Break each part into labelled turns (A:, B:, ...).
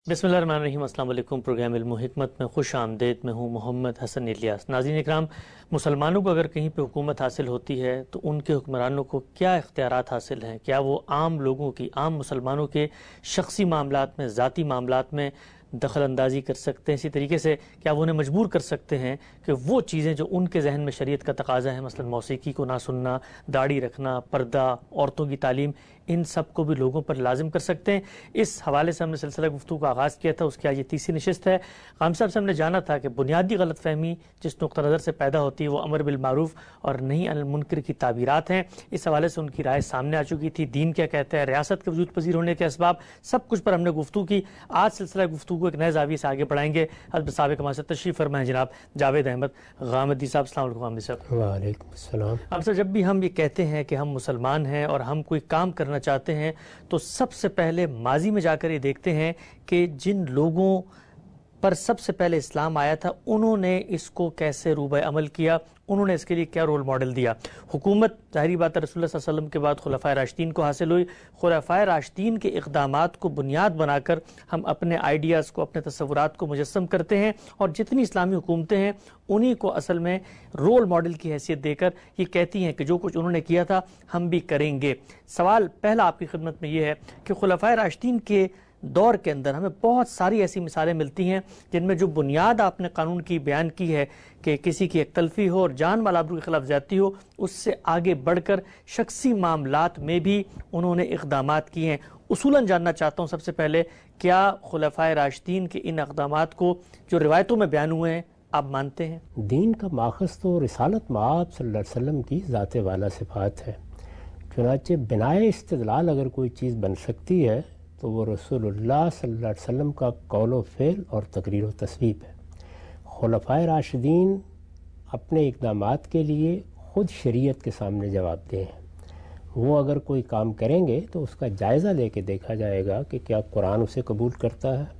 A: بسم اللہ الرحمن الرحیم۔ السلام علیکم۔ پروگرام علم و حکمت میں خوش آمدید۔ میں ہوں محمد حسن الیاس۔ ناظرین اکرام، مسلمانوں کو اگر کہیں پہ حکومت حاصل ہوتی ہے تو ان کے حکمرانوں کو کیا اختیارات حاصل ہیں؟ کیا وہ عام لوگوں کی، عام مسلمانوں کے شخصی معاملات میں، ذاتی معاملات میں دخل اندازی کر سکتے ہیں؟ اسی طریقے سے کیا وہ انہیں مجبور کر سکتے ہیں کہ وہ چیزیں جو ان کے ذہن میں شریعت کا تقاضا ہے، مثلا موسیقی کو نہ سننا، داڑھی رکھنا، پردہ، عورتوں کی تعلیم، ان سب کو بھی لوگوں پر لازم کر سکتے ہیں؟ اس حوالے سے ہم نے سلسلہ گفتگو کا آغاز کیا تھا، اس کی آج یہ تیسری نشست ہے۔ خام صاحب سے ہم نے جانا تھا کہ بنیادی غلط فہمی جس نقطہ نظر سے پیدا ہوتی ہے وہ امر بالمعروف اور نہی عن المنکر کی تعبیرات ہیں۔ اس حوالے سے ان کی رائے سامنے آ چکی تھی، دین کیا کہتا ہے، ریاست کے وجود پذیر ہونے کے اسباب، سب کچھ پر ہم نے گفتگو کی۔ آج سلسلہ گفتگو ایک نئے زاویے سے آگے بڑھائیں گے۔ حضرت سابق ہمارے ساتھ تشریف فرمائیں جناب جاوید احمد غامدی صاحب۔ السلام علیکم غامدی صاحب۔
B: وعلیکم السلام۔
A: اب سر، جب بھی ہم یہ کہتے ہیں کہ ہم مسلمان ہیں اور ہم کوئی کام کرنا چاہتے ہیں تو سب سے پہلے ماضی میں جا کر یہ دیکھتے ہیں کہ جن لوگوں پر سب سے پہلے اسلام آیا تھا انہوں نے اس کو کیسے روبہ عمل کیا، انہوں نے اس کے لیے کیا رول ماڈل دیا۔ حکومت ظاہری بات ہے رسول اللہ صلی اللہ علیہ وسلم کے بعد خلفائے راشدین کو حاصل ہوئی۔ خلفائے راشدین کے اقدامات کو بنیاد بنا کر ہم اپنے آئیڈیاز کو، اپنے تصورات کو مجسم کرتے ہیں، اور جتنی اسلامی حکومتیں ہیں انہی کو اصل میں رول ماڈل کی حیثیت دے کر یہ کہتی ہیں کہ جو کچھ انہوں نے کیا تھا ہم بھی کریں گے۔ سوال پہلا آپ کی خدمت میں یہ ہے کہ خلفائے راشدین کے دور کے اندر ہمیں بہت ساری ایسی مثالیں ملتی ہیں جن میں جو بنیاد آپ نے قانون کی بیان کی ہے کہ کسی کی ایک تلفی ہو اور جان مال آبرو کے خلاف زیادتی ہو، اس سے آگے بڑھ کر شخصی معاملات میں بھی انہوں نے اقدامات کیے ہیں۔ اصولاً جاننا چاہتا ہوں سب سے پہلے، کیا خلفائے راشدین کے ان اقدامات کو جو روایتوں میں بیان ہوئے ہیں آپ مانتے ہیں؟
B: دین کا ماخذ تو رسالت مآب صلی اللہ علیہ وسلم کی ذات والا صفات ہے، چنانچہ بنائے استدلال اگر کوئی چیز بن سکتی ہے تو وہ رسول اللہ صلی اللہ علیہ وسلم کا قول و فعل اور تقریر و تصویب ہے۔ خلفائے راشدین اپنے اقدامات کے لیے خود شریعت کے سامنے جواب دہ ہیں۔ وہ اگر کوئی کام کریں گے تو اس کا جائزہ لے کے دیکھا جائے گا کہ کیا قرآن اسے قبول کرتا ہے،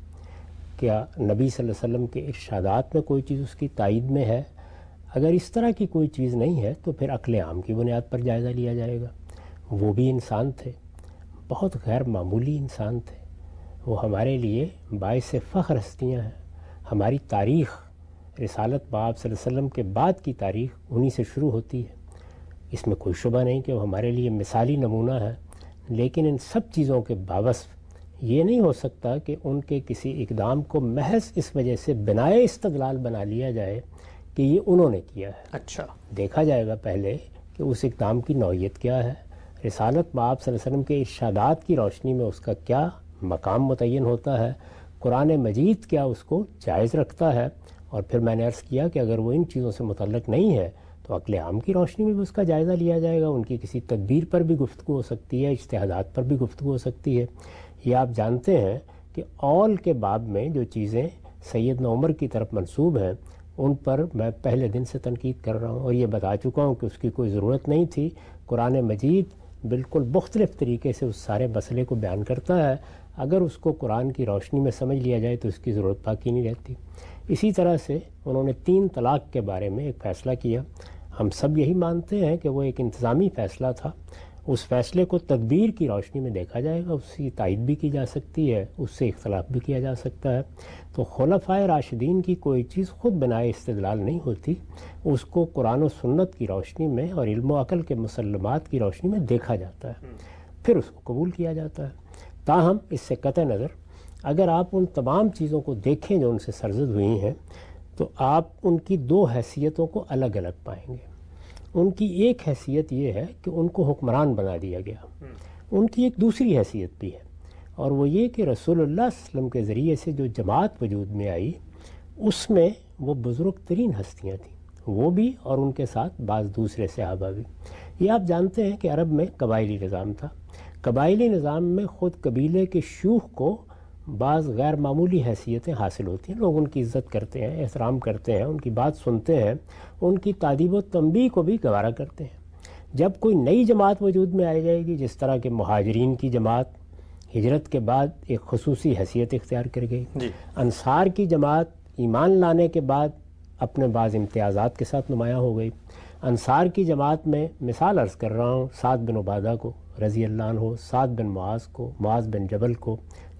B: کیا نبی صلی اللہ علیہ وسلم کے ارشادات میں کوئی چیز اس کی تائید میں ہے۔ اگر اس طرح کی کوئی چیز نہیں ہے تو پھر عقل عام کی بنیاد پر جائزہ لیا جائے گا۔ وہ بھی انسان تھے، بہت غیر معمولی انسان تھے، وہ ہمارے لیے باعث فخر ہستیاں ہیں۔ ہماری تاریخ، رسالت مآب صلی اللہ علیہ وسلم کے بعد کی تاریخ انہی سے شروع ہوتی ہے، اس میں کوئی شبہ نہیں کہ وہ ہمارے لیے مثالی نمونہ ہے۔ لیکن ان سب چیزوں کے باوصف یہ نہیں ہو سکتا کہ ان کے کسی اقدام کو محض اس وجہ سے بنائے استدلال بنا لیا جائے کہ یہ انہوں نے کیا ہے۔
A: اچھا،
B: دیکھا جائے گا پہلے کہ اس اقدام کی نوعیت کیا ہے، رسالت مآب صلی اللہ علیہ وسلم کے ارشادات کی روشنی میں اس کا کیا مقام متعین ہوتا ہے، قرآن مجید کیا اس کو جائز رکھتا ہے، اور پھر میں نے عرض کیا کہ اگر وہ ان چیزوں سے متعلق نہیں ہے تو عقل عام کی روشنی میں بھی اس کا جائزہ لیا جائے گا۔ ان کی کسی تدبیر پر بھی گفتگو ہو سکتی ہے، اجتہادات پر بھی گفتگو ہو سکتی ہے۔ یہ آپ جانتے ہیں کہ اول کے باب میں جو چیزیں سیدنا عمر کی طرف منسوب ہیں ان پر میں پہلے دن سے تنقید کر رہا ہوں اور یہ بتا چکا ہوں کہ اس کی کوئی ضرورت نہیں تھی۔ قرآن مجید بالکل مختلف طریقے سے اس سارے مسئلے کو بیان کرتا ہے، اگر اس کو قرآن کی روشنی میں سمجھ لیا جائے تو اس کی ضرورت باقی نہیں رہتی۔ اسی طرح سے انہوں نے 3 طلاق کے بارے میں ایک فیصلہ کیا۔ ہم سب یہی مانتے ہیں کہ وہ ایک انتظامی فیصلہ تھا، اس فیصلے کو تدبیر کی روشنی میں دیکھا جائے گا، اس کی تائید بھی کی جا سکتی ہے، اس سے اختلاف بھی کیا جا سکتا ہے۔ تو خلفائے راشدین کی کوئی چیز خود بنائے استدلال نہیں ہوتی، اس کو قرآن و سنت کی روشنی میں اور علم و عقل کے مسلمات کی روشنی میں دیکھا جاتا ہے، پھر اس کو قبول کیا جاتا ہے۔ تاہم اس سے قطع نظر اگر آپ ان تمام چیزوں کو دیکھیں جو ان سے سرزد ہوئی ہیں تو آپ ان کی 2 حیثیتوں کو الگ الگ پائیں گے۔ ان کی ایک حیثیت یہ ہے کہ ان کو حکمران بنا دیا گیا، ان کی ایک دوسری حیثیت بھی ہے، اور وہ یہ کہ رسول اللہ صلی اللہ علیہ وسلم کے ذریعے سے جو جماعت وجود میں آئی اس میں وہ بزرگ ترین ہستیاں تھیں، وہ بھی اور ان کے ساتھ بعض دوسرے صحابہ بھی۔ یہ آپ جانتے ہیں کہ عرب میں قبائلی نظام تھا، قبائلی نظام میں خود قبیلے کے شیوخ کو بعض غیر معمولی حیثیتیں حاصل ہوتی ہیں، لوگ ان کی عزت کرتے ہیں، احترام کرتے ہیں، ان کی بات سنتے ہیں، ان کی تعدیب و تنبیہ کو بھی گوارا کرتے ہیں۔ جب کوئی نئی جماعت وجود میں آئی جائے گی، جس طرح کہ مہاجرین کی جماعت ہجرت کے بعد ایک خصوصی حیثیت اختیار کر گئی، انصار کی جماعت ایمان لانے کے بعد اپنے بعض امتیازات کے ساتھ نمایاں ہو گئی۔ انصار کی جماعت میں مثال عرض کر رہا ہوں، سعد بن عبادہ کو رضی اللہ عنہ، سعد بن معاذ کو، معاذ بن جبل کو،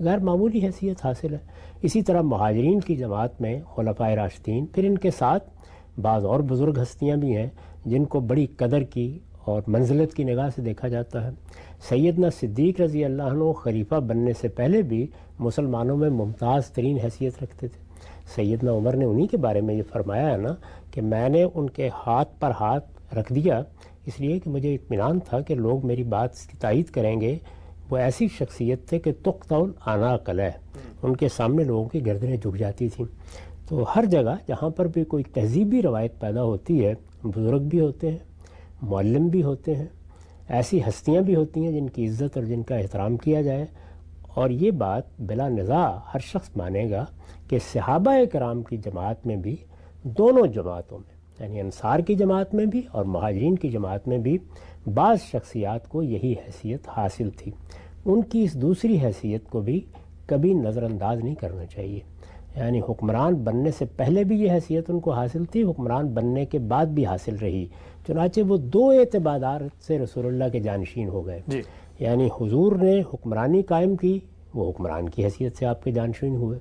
B: غیر معمولی حیثیت حاصل ہے۔ اسی طرح مہاجرین کی جماعت میں خلفائے راشدین، پھر ان کے ساتھ بعض اور بزرگ ہستیاں بھی ہیں جن کو بڑی قدر کی اور منزلت کی نگاہ سے دیکھا جاتا ہے۔ سیدنا صدیق رضی اللہ عنہ خلیفہ بننے سے پہلے بھی مسلمانوں میں ممتاز ترین حیثیت رکھتے تھے۔ سیدنا عمر نے انہی کے بارے میں یہ فرمایا ہے نا کہ میں نے ان کے ہاتھ پر ہاتھ رکھ دیا اس لیے کہ مجھے اطمینان تھا کہ لوگ میری بات کی تائید کریں گے۔ وہ ایسی شخصیت تھے کہ تقطع الاعناق علیہ، ان کے سامنے لوگوں کی گردنیں جھک جاتی تھیں۔ تو ہر جگہ جہاں پر بھی کوئی تہذیبی روایت پیدا ہوتی ہے، بزرگ بھی ہوتے ہیں، معلم بھی ہوتے ہیں، ایسی ہستیاں بھی ہوتی ہیں جن کی عزت اور جن کا احترام کیا جائے۔ اور یہ بات بلا نزاع ہر شخص مانے گا کہ صحابہ کرام کی جماعت میں بھی، دونوں جماعتوں میں یعنی انصار کی جماعت میں بھی اور مہاجرین کی جماعت میں بھی بعض شخصیات کو یہی حیثیت حاصل تھی۔ ان کی اس دوسری حیثیت کو بھی کبھی نظر انداز نہیں کرنا چاہیے۔ یعنی حکمران بننے سے پہلے بھی یہ حیثیت ان کو حاصل تھی، حکمران بننے کے بعد بھی حاصل رہی۔ چنانچہ وہ دو اعتبارات سے رسول اللہ کے جانشین ہو گئے۔ یعنی حضور نے حکمرانی قائم کی، وہ حکمران کی حیثیت سے آپ کے جانشین ہوئے۔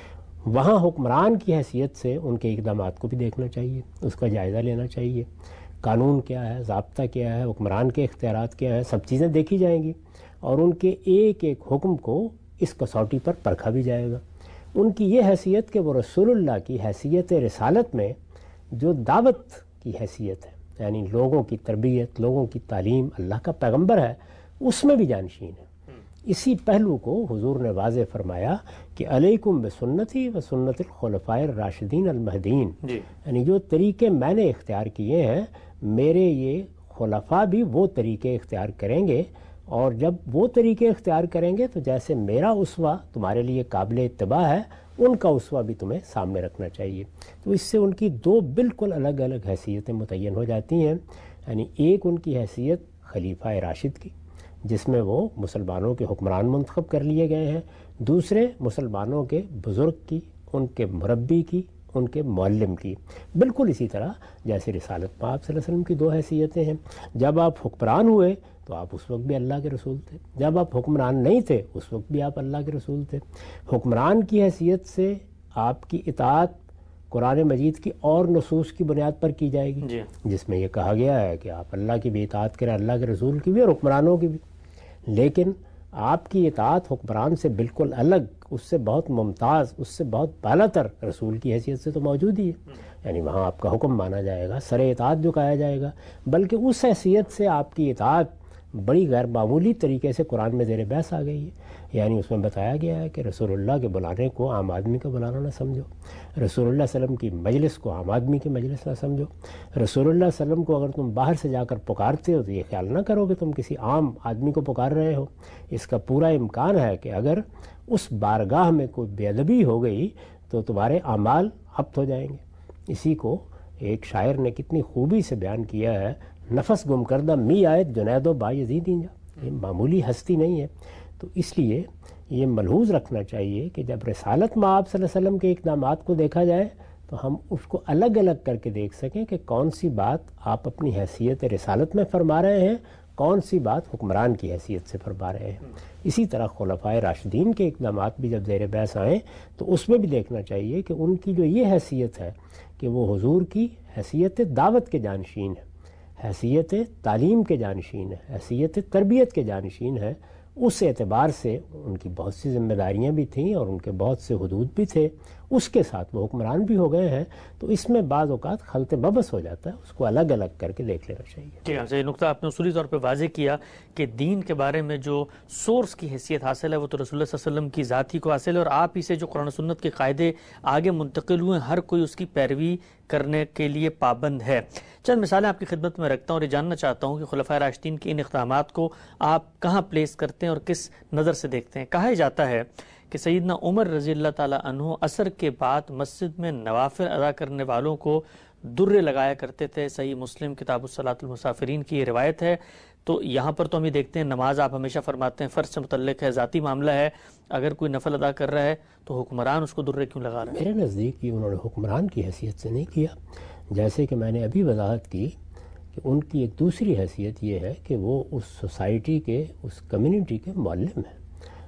B: وہاں حکمران کی حیثیت سے ان کے اقدامات کو بھی دیکھنا چاہیے، اس کا جائزہ لینا چاہیے۔ قانون کیا ہے، ضابطہ کیا ہے، حکمران کے اختیارات کیا ہیں، سب چیزیں دیکھی جائیں گی اور ان کے ایک ایک حکم کو اس کسوٹی پر پرکھا بھی جائے گا۔ ان کی یہ حیثیت کہ وہ رسول اللہ کی حیثیت رسالت میں جو دعوت کی حیثیت ہے، یعنی لوگوں کی تربیت، لوگوں کی تعلیم، اللہ کا پیغمبر ہے، اس میں بھی جانشین ہے۔ اسی پہلو کو حضور نے واضح فرمایا کہ علیکم بسنتی و سنت الخلفاء الراشدین المہدیین، یعنی جو طریقے میں نے اختیار کیے ہیں میرے یہ خلفاء بھی وہ طریقے اختیار کریں گے، اور جب وہ طریقے اختیار کریں گے تو جیسے میرا اسوہ تمہارے لیے قابل اتباع ہے، ان کا اسوہ بھی تمہیں سامنے رکھنا چاہیے۔ تو اس سے ان کی دو بالکل الگ الگ حیثیتیں متعین ہو جاتی ہیں۔ یعنی ایک ان کی حیثیت خلیفہ راشد کی، جس میں وہ مسلمانوں کے حکمران منتخب کر لیے گئے ہیں، دوسرے مسلمانوں کے بزرگ کی، ان کے مربی کی، ان کے معلم کی۔ بالکل اسی طرح جیسے رسالت میں آپ صلی اللہ علیہ وسلم کی دو حیثیتیں ہیں۔ جب آپ حکمران ہوئے تو آپ اس وقت بھی اللہ کے رسول تھے، جب آپ حکمران نہیں تھے اس وقت بھی آپ اللہ کے رسول تھے۔ حکمران کی حیثیت سے آپ کی اطاعت قرآن مجید کی اور نصوص کی بنیاد پر کی جائے گی، جس میں یہ کہا گیا ہے کہ آپ اللہ کی بھی اطاعت کریں، اللہ کے رسول کی بھی اور حکمرانوں کی بھی۔ لیکن آپ کی اطاعت حکمران سے بالکل الگ، اس سے بہت ممتاز، اس سے بہت بالا تر رسول کی حیثیت سے تو موجود ہی ہے۔ یعنی وہاں آپ کا حکم مانا جائے گا، سر اطاعت جو کہا جائے گا، بلکہ اس حیثیت سے آپ کی اطاعت بڑی غیر معمولی طریقے سے قرآن میں زیر بحث آ گئی ہے۔ یعنی اس میں بتایا گیا ہے کہ رسول اللہ کے بلانے کو عام آدمی کا بلانا نہ سمجھو، رسول اللہ صلی اللہ علیہ وسلم کی مجلس کو عام آدمی کی مجلس نہ سمجھو، رسول اللہ صلی اللہ علیہ وسلم کو اگر تم باہر سے جا کر پکارتے ہو تو یہ خیال نہ کرو کہ تم کسی عام آدمی کو پکار رہے ہو۔ اس کا پورا امکان ہے کہ اگر اس بارگاہ میں کوئی بے ادبی ہو گئی تو تمہارے اعمال ہبط ہو جائیں گے۔ اسی کو ایک شاعر نے کتنی خوبی سے بیان کیا ہے، نفس گم کردہ می آیت جنید و بایزید اینجا، یہ معمولی ہستی نہیں ہے۔ تو اس لیے یہ ملحوظ رکھنا چاہیے کہ جب رسالت میں آپ صلی اللہ علیہ وسلم کے اقدامات کو دیکھا جائے تو ہم اس کو الگ الگ کر کے دیکھ سکیں کہ کون سی بات آپ اپنی حیثیت رسالت میں فرما رہے ہیں، کون سی بات حکمران کی حیثیت سے فرما رہے ہیں۔ اسی طرح خلفائے راشدین کے اقدامات بھی جب زیر بحث آئیں تو اس میں بھی دیکھنا چاہیے کہ ان کی جو یہ حیثیت ہے کہ وہ حضور کی حیثیت دعوت کے جانشین ہے، حیثیت تعلیم کے جانشین ہے، حیثیت تربیت کے جانشین ہے، اس اعتبار سے ان کی بہت سی ذمہ داریاں بھی تھیں اور ان کے بہت سے حدود بھی تھے، اس کے ساتھ وہ حکمران بھی ہو گئے ہیں۔ تو اس میں بعض اوقات خلط مبس ہو جاتا ہے، اس کو الگ الگ کر کے دیکھ لینا چاہیے۔
A: ٹھیک ہے، یہ نقطہ آپ نے اصولی طور پہ واضح کیا کہ دین کے بارے میں جو سورس کی حیثیت حاصل ہے وہ تو رسول اللہ صلی اللہ علیہ وسلم کی ذات ہی کو حاصل ہے، اور آپ ہی سے جو قرآن و سنت کے قاعدے آگے منتقل ہوئے ہر کوئی اس کی پیروی کرنے کے لیے پابند ہے۔ چند مثالیں آپ کی خدمت میں رکھتا ہوں اور یہ جاننا چاہتا ہوں کہ خلفائے راشدین کے ان اقدامات کو آپ کہاں پلیس کرتے ہیں اور کس نظر سے دیکھتے ہیں۔ کہا جاتا ہے کہ سیدنا عمر رضی اللہ تعالیٰ عنہ عصر کے بعد مسجد میں نوافل ادا کرنے والوں کو درے لگایا کرتے تھے۔ صحیح مسلم کتاب الصلاۃ المسافرین کی یہ روایت ہے۔ تو یہاں پر تو ہم یہ دیکھتے ہیں نماز آپ ہمیشہ فرماتے ہیں فرض سے متعلق ہے، ذاتی معاملہ ہے، اگر کوئی نفل ادا کر رہا ہے تو حکمران اس کو درے کیوں لگا رہا ہے؟
B: میرے نزدیک یہ انہوں نے حکمران کی حیثیت سے نہیں کیا، جیسے کہ میں نے ابھی وضاحت کی کہ ان کی ایک دوسری حیثیت یہ ہے کہ وہ اس سوسائٹی کے، اس کمیونٹی کے معلم ہیں۔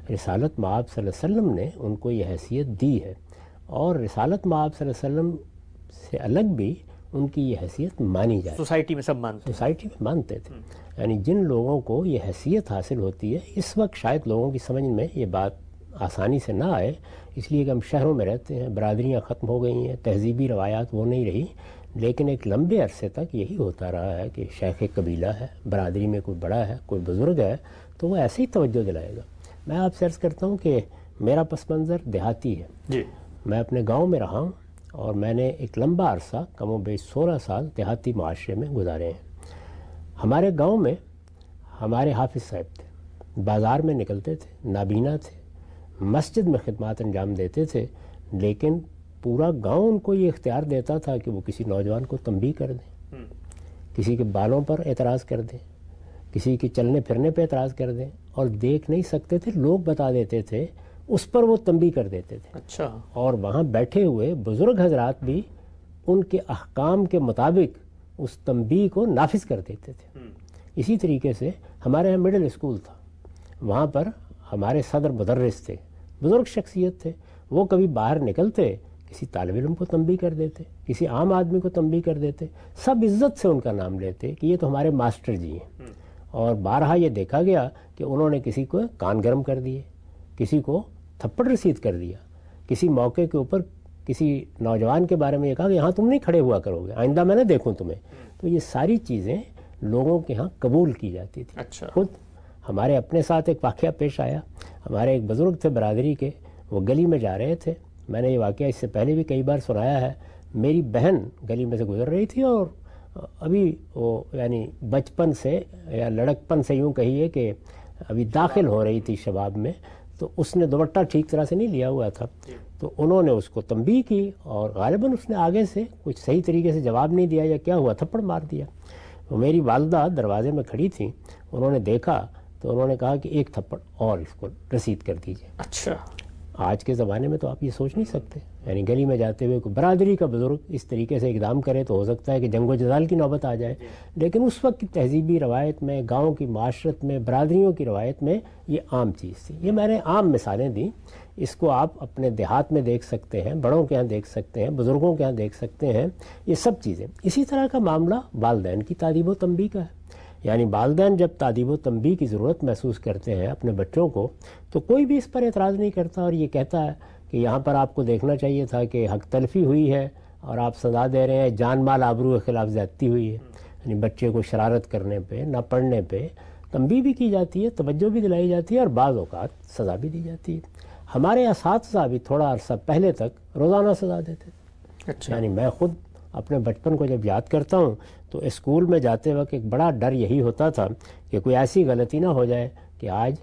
B: رسالت مآب صلی اللہ علیہ وسلم نے ان کو یہ حیثیت دی ہے، اور رسالت مآب صلی اللہ علیہ وسلم سے الگ بھی ان کی یہ حیثیت مانی جائے،
A: سوسائٹی میں سب مانتے ہیں،
B: سوسائٹی میں مانتے تھے۔ یعنی جن لوگوں کو یہ حیثیت حاصل ہوتی ہے، اس وقت شاید لوگوں کی سمجھ میں یہ بات آسانی سے نہ آئے، اس لیے کہ ہم شہروں میں رہتے ہیں، برادریاں ختم ہو گئی ہیں، تہذیبی روایات وہ نہیں رہی، لیکن ایک لمبے عرصے تک یہی ہوتا رہا ہے کہ شیخ قبیلہ ہے، برادری میں کوئی بڑا ہے، کوئی بزرگ ہے، تو وہ ایسے ہی توجہ دلائے گا۔ میں آپ سے عرض کرتا ہوں کہ میرا پس منظر دیہاتی ہے،
A: جی،
B: میں اپنے گاؤں میں رہا ہوں، اور میں نے ایک لمبا عرصہ کم و بیش 16 سال دیہاتی معاشرے میں گزارے ہیں۔ ہمارے گاؤں میں ہمارے حافظ صاحب تھے، بازار میں نکلتے تھے، نابینا تھے، مسجد میں خدمات انجام دیتے تھے، لیکن پورا گاؤں ان کو یہ اختیار دیتا تھا کہ وہ کسی نوجوان کو تنبیہ کر دیں، کسی کے بالوں پر اعتراض کر دیں، کسی کے چلنے پھرنے پہ اعتراض کر دیں، اور دیکھ نہیں سکتے تھے، لوگ بتا دیتے تھے، اس پر وہ تنبیہ کر دیتے تھے۔
A: اچھا،
B: اور وہاں بیٹھے ہوئے بزرگ حضرات بھی ان کے احکام کے مطابق اس تنبیہ کو نافذ کر دیتے تھے۔ اسی طریقے سے ہمارے یہاں مڈل اسکول تھا، وہاں پر ہمارے صدر مدرس تھے، بزرگ شخصیت تھے، وہ کبھی باہر نکلتے کسی طالب علم کو تنبیہ کر دیتے، کسی عام آدمی کو تنبیہ کر دیتے، سب عزت سے ان کا نام لیتے کہ یہ تو ہمارے ماسٹر جی ہیں۔ اور بارہا یہ دیکھا گیا کہ انہوں نے کسی کو کان گرم کر دیے، کسی کو تھپڑ رسید کر دیا، کسی موقع کے اوپر کسی نوجوان کے بارے میں یہ کہا کہ یہاں تم نہیں کھڑے ہوا کرو گے، آئندہ میں نہ دیکھوں تمہیں۔ تو یہ ساری چیزیں لوگوں کے ہاں قبول کی جاتی تھی۔
A: اچھا،
B: خود ہمارے اپنے ساتھ ایک واقعہ پیش آیا، ہمارے ایک بزرگ تھے برادری کے، وہ گلی میں جا رہے تھے، میں نے یہ واقعہ اس سے پہلے بھی کئی بار سنایا ہے، میری بہن گلی میں سے گزر رہی تھی، اور ابھی وہ یعنی بچپن سے یا لڑکپن سے یوں کہیے کہ ابھی داخل ہو رہی تھی شباب میں، تو اس نے دوپٹہ ٹھیک طرح سے نہیں لیا ہوا تھا، تو انہوں نے اس کو تنبیہ کی، اور غالباً اس نے آگے سے کچھ صحیح طریقے سے جواب نہیں دیا، یا کیا ہوا، تھپڑ مار دیا۔ تو میری والدہ دروازے میں کھڑی تھیں، انہوں نے دیکھا تو انہوں نے کہا کہ ایک تھپڑ اور اس کو رسید کر دیجئے۔
A: اچھا،
B: آج کے زمانے میں تو آپ یہ سوچ نہیں سکتے، یعنی گلی میں جاتے ہوئے کوئی برادری کا بزرگ اس طریقے سے اقدام کرے تو ہو سکتا ہے کہ جنگ و جدال کی نوبت آ جائے، لیکن اس وقت کی تہذیبی روایت میں، گاؤں کی معاشرت میں، برادریوں کی روایت میں یہ عام چیز تھی۔ یہ میں نے عام مثالیں دیں، اس کو آپ اپنے دیہات میں دیکھ سکتے ہیں، بڑوں کے ہاں دیکھ سکتے ہیں، بزرگوں کے ہاں دیکھ سکتے ہیں، یہ سب چیزیں۔ اسی طرح کا معاملہ والدین کی تادیب و تنبیہ کا ہے، یعنی والدین جب تادیب و تنبیہ کی ضرورت محسوس کرتے ہیں اپنے بچوں کو، تو کوئی بھی اس پر اعتراض نہیں کرتا، اور یہ کہتا ہے کہ یہاں پر آپ کو دیکھنا چاہیے تھا کہ حق تلفی ہوئی ہے اور آپ سزا دے رہے ہیں، جان مال آبرو کے خلاف زیادتی ہوئی ہے۔ یعنی بچے کو شرارت کرنے پہ، نہ پڑھنے پہ تنبیہ بھی کی جاتی ہے، توجہ بھی دلائی جاتی ہے، اور بعض اوقات سزا بھی دی جاتی ہے۔ ہمارے اساتذہ بھی تھوڑا عرصہ پہلے تک روزانہ سزا دیتے تھے۔
A: اچھا،
B: یعنی میں خود اپنے بچپن کو جب یاد کرتا ہوں تو اسکول میں جاتے وقت ایک بڑا ڈر یہی ہوتا تھا کہ کوئی ایسی غلطی نہ ہو جائے کہ آج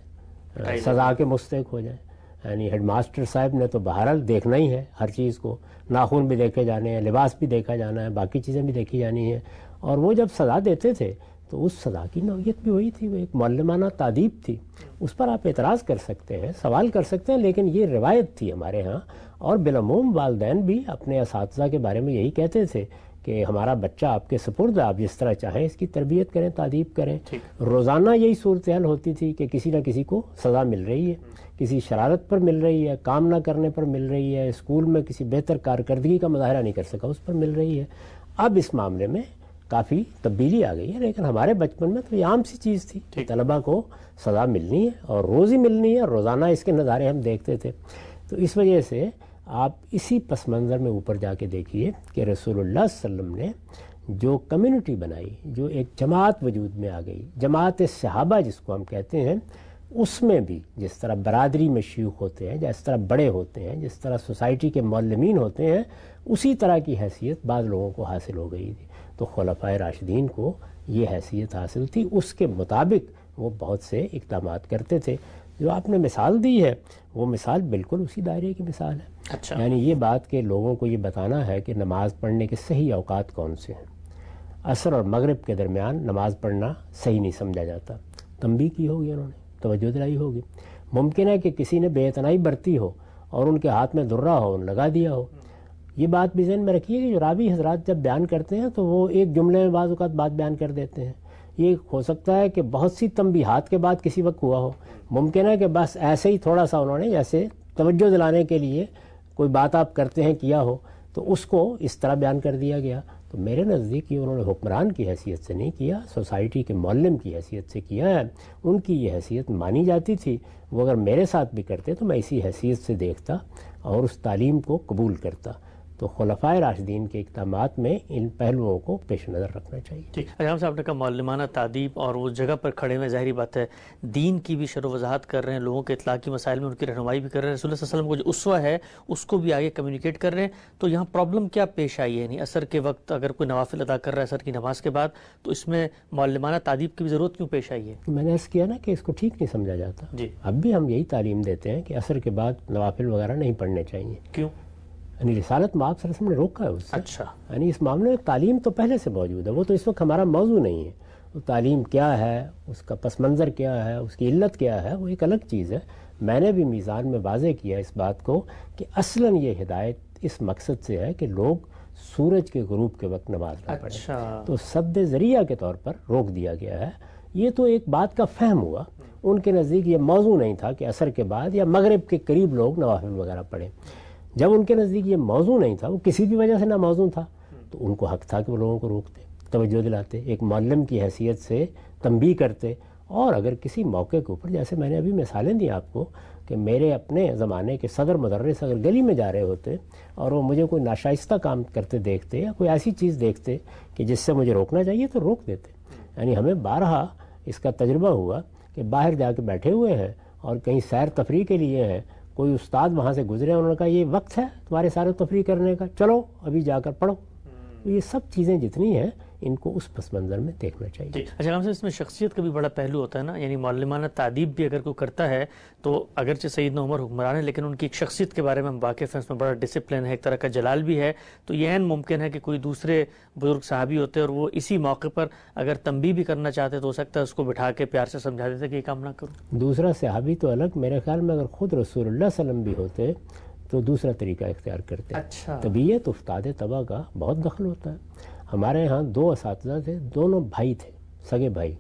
B: سزا کے مستحق ہو جائے۔ یعنی ہیڈ ماسٹر صاحب نے تو بہرحال دیکھنا ہی ہے ہر چیز کو، ناخن بھی دیکھے جانے ہیں، لباس بھی دیکھا جانا ہے، باقی چیزیں بھی دیکھی جانی ہیں، اور وہ جب سزا دیتے تھے تو اس سزا کی نوعیت بھی وہی تھی، وہ ایک معلمانہ تادیب تھی، اس پر آپ اعتراض کر سکتے ہیں، سوال کر سکتے ہیں، لیکن یہ روایت تھی ہمارے ہاں۔ اور بالعموم والدین بھی اپنے اساتذہ کے بارے میں یہی کہتے تھے کہ ہمارا بچہ آپ کے سپرد ہے، آپ جس طرح چاہیں اس کی تربیت کریں، تادیب کریں۔ روزانہ یہی صورتحال ہوتی تھی کہ کسی نہ کسی کو سزا مل رہی ہے، کسی شرارت پر مل رہی ہے، کام نہ کرنے پر مل رہی ہے، اسکول میں کسی بہتر کارکردگی کا مظاہرہ نہیں کر سکا اس پر مل رہی ہے۔ اب اس معاملے میں کافی تبدیلی آ گئی ہے، لیکن ہمارے بچپن میں تو یہ عام سی چیز تھی کہ طلبہ کو سزا ملنی ہے اور روز ہی ملنی ہے، اور روزانہ اس کے نظارے ہم دیکھتے تھے۔ تو اس وجہ سے آپ اسی پس منظر میں اوپر جا کے دیکھیے کہ رسول اللہ صلی اللہ علیہ وسلم نے جو کمیونٹی بنائی، جو ایک جماعت وجود میں آ گئی، جماعت صحابہ جس کو ہم کہتے ہیں، اس میں بھی جس طرح برادری میں شیوخ ہوتے ہیں، جس طرح بڑے ہوتے ہیں، جس طرح سوسائٹی کے معلمین ہوتے ہیں، اسی طرح کی حیثیت بعض لوگوں کو حاصل ہو گئی تھی۔ تو خلفائے راشدین کو یہ حیثیت حاصل تھی، اس کے مطابق وہ بہت سے اقدامات کرتے تھے۔ جو آپ نے مثال دی ہے وہ مثال بالکل اسی دائرے کی مثال ہے۔
A: اچھا،
B: یعنی یہ بات کہ لوگوں کو یہ بتانا ہے کہ نماز پڑھنے کے صحیح اوقات کون سے ہیں، عصر اور مغرب کے درمیان نماز پڑھنا صحیح نہیں سمجھا جاتا، تنبیہ کی ہوگی، انہوں نے توجہ دلائی ہوگی۔ ممکن ہے کہ کسی نے بے اعتنائی برتی ہو اور ان کے ہاتھ میں درہ ہو، لگا دیا ہو۔ یہ بات بھی ذہن میں رکھیے کہ جو راوی حضرات جب بیان کرتے ہیں تو وہ ایک جملے میں بعض اوقات بات بیان کر دیتے ہیں، یہ ہو سکتا ہے کہ بہت سی تنبیہات کے بعد کسی وقت ہوا ہو. ممکن ہے کہ بس ایسے ہی تھوڑا سا انہوں نے جیسے توجہ دلانے کے لیے کوئی بات آپ کرتے ہیں کیا ہو تو اس کو اس طرح بیان کر دیا گیا. تو میرے نزدیک یہ انہوں نے حکمران کی حیثیت سے نہیں کیا, سوسائٹی کے معلم کی حیثیت سے کیا ہے. ان کی یہ حیثیت مانی جاتی تھی, وہ اگر میرے ساتھ بھی کرتے تو میں اسی حیثیت سے دیکھتا اور اس تعلیم کو قبول کرتا. تو خلفائے راشدین کے اقدامات میں ان پہلوؤں کو پیش نظر رکھنا چاہیے.
A: ٹھیک, اجام صاحب نے کہا معلمانہ تعدیب اور وہ جگہ پر کھڑے ہوئے, ظاہری بات ہے دین کی بھی شرح و وضاحت کر رہے ہیں, لوگوں کے اطلاقی مسائل میں ان کی رہنمائی بھی کر رہے ہیں, رسول اللہ صلی اللہ علیہ وسلم کو جو اسوہ ہے اس کو بھی آگے کمیونیکیٹ کر رہے ہیں. تو یہاں پرابلم کیا پیش آئی ہے؟ یعنی عصر کے وقت اگر کوئی نوافل ادا کر رہا ہے عصر کی نماز کے بعد, تو اس میں معلمانہ تعدیب کی بھی ضرورت کیوں پیش آئی ہے؟
B: میں نے عرض کیا نا کہ اس کو ٹھیک نہیں سمجھا جاتا.
A: جی,
B: اب بھی ہم یہی تعلیم دیتے ہیں کہ عصر کے بعد نوافل وغیرہ نہیں پڑھنے چاہیے.
A: کیوں؟
B: یعنی رسالت میں آپ صلی اللہ علیہ وسلم نے روکا ہے اس سے.
A: اچھا,
B: یعنی اس معاملے میں تعلیم تو پہلے سے موجود ہے, وہ تو اس وقت ہمارا موضوع نہیں ہے. وہ تعلیم کیا ہے, اس کا پس منظر کیا ہے, اس کی علت کیا ہے, وہ ایک الگ چیز ہے. میں نے بھی میزان میں واضح کیا اس بات کو کہ اصلاً یہ ہدایت اس مقصد سے ہے کہ لوگ سورج کے غروب کے وقت نماز نہ پڑھیں.
A: اچھا,
B: تو سد ذریعہ کے طور پر روک دیا گیا ہے. یہ تو ایک بات کا فہم ہوا. ان کے نزدیک یہ موضوع نہیں تھا کہ عصر کے بعد یا مغرب کے قریب لوگ نوافل وغیرہ پڑھیں. جب ان کے نزدیک یہ موضوع نہیں تھا, وہ کسی بھی وجہ سے نہ موضوع تھا, تو ان کو حق تھا کہ وہ لوگوں کو روکتے, توجہ دلاتے, ایک معلم کی حیثیت سے تنبیہ کرتے. اور اگر کسی موقع کے اوپر, جیسے میں نے ابھی مثالیں دی آپ کو کہ میرے اپنے زمانے کے صدر مدرس اگر گلی میں جا رہے ہوتے اور وہ مجھے کوئی ناشائستہ کام کرتے دیکھتے یا کوئی ایسی چیز دیکھتے کہ جس سے مجھے روکنا چاہیے تو روک دیتے. یعنی ہمیں بارہا اس کا تجربہ ہوا کہ باہر جا کے بیٹھے ہوئے ہیں اور کہیں سیر تفریح کے لیے ہیں, کوئی استاد وہاں سے گزرے, انہوں نے کہا یہ وقت ہے تمہارے سارے تفریح کرنے کا, چلو ابھی جا کر پڑھو. یہ سب چیزیں جتنی ہیں ان کو اس پس منظر میں دیکھنا چاہیے.
A: اچھا, ہم سے اس میں شخصیت کا بھی بڑا پہلو ہوتا ہے نا. یعنی معلمانہ تعدیب بھی اگر کوئی کرتا ہے تو اگرچہ سیدنا عمر حکمران ہے لیکن ان کی ایک شخصیت کے بارے میں ہم واقف ہیں, اس میں بڑا ڈسپلن ہے, ایک طرح کا جلال بھی ہے. تو یہ عین ممکن ہے کہ کوئی دوسرے بزرگ صحابی ہوتے اور وہ اسی موقع پر اگر تنبیہ بھی کرنا چاہتے تو ہو سکتا ہے اس کو بٹھا کے پیار سے سمجھا دیتے کہ یہ کام نہ کرو.
B: دوسرا صحابی تو الگ, میرے خیال میں اگر خود رسول اللہ صلی اللہ علیہ وسلم بھی ہوتے تو دوسرا طریقہ اختیار کرتے.
A: اچھا,
B: طبیعت استاد طبع کا بہت دخل ہوتا ہے. ہمارے ہاں 2 اساتذہ تھے, دونوں بھائی تھے, سگے بھائی.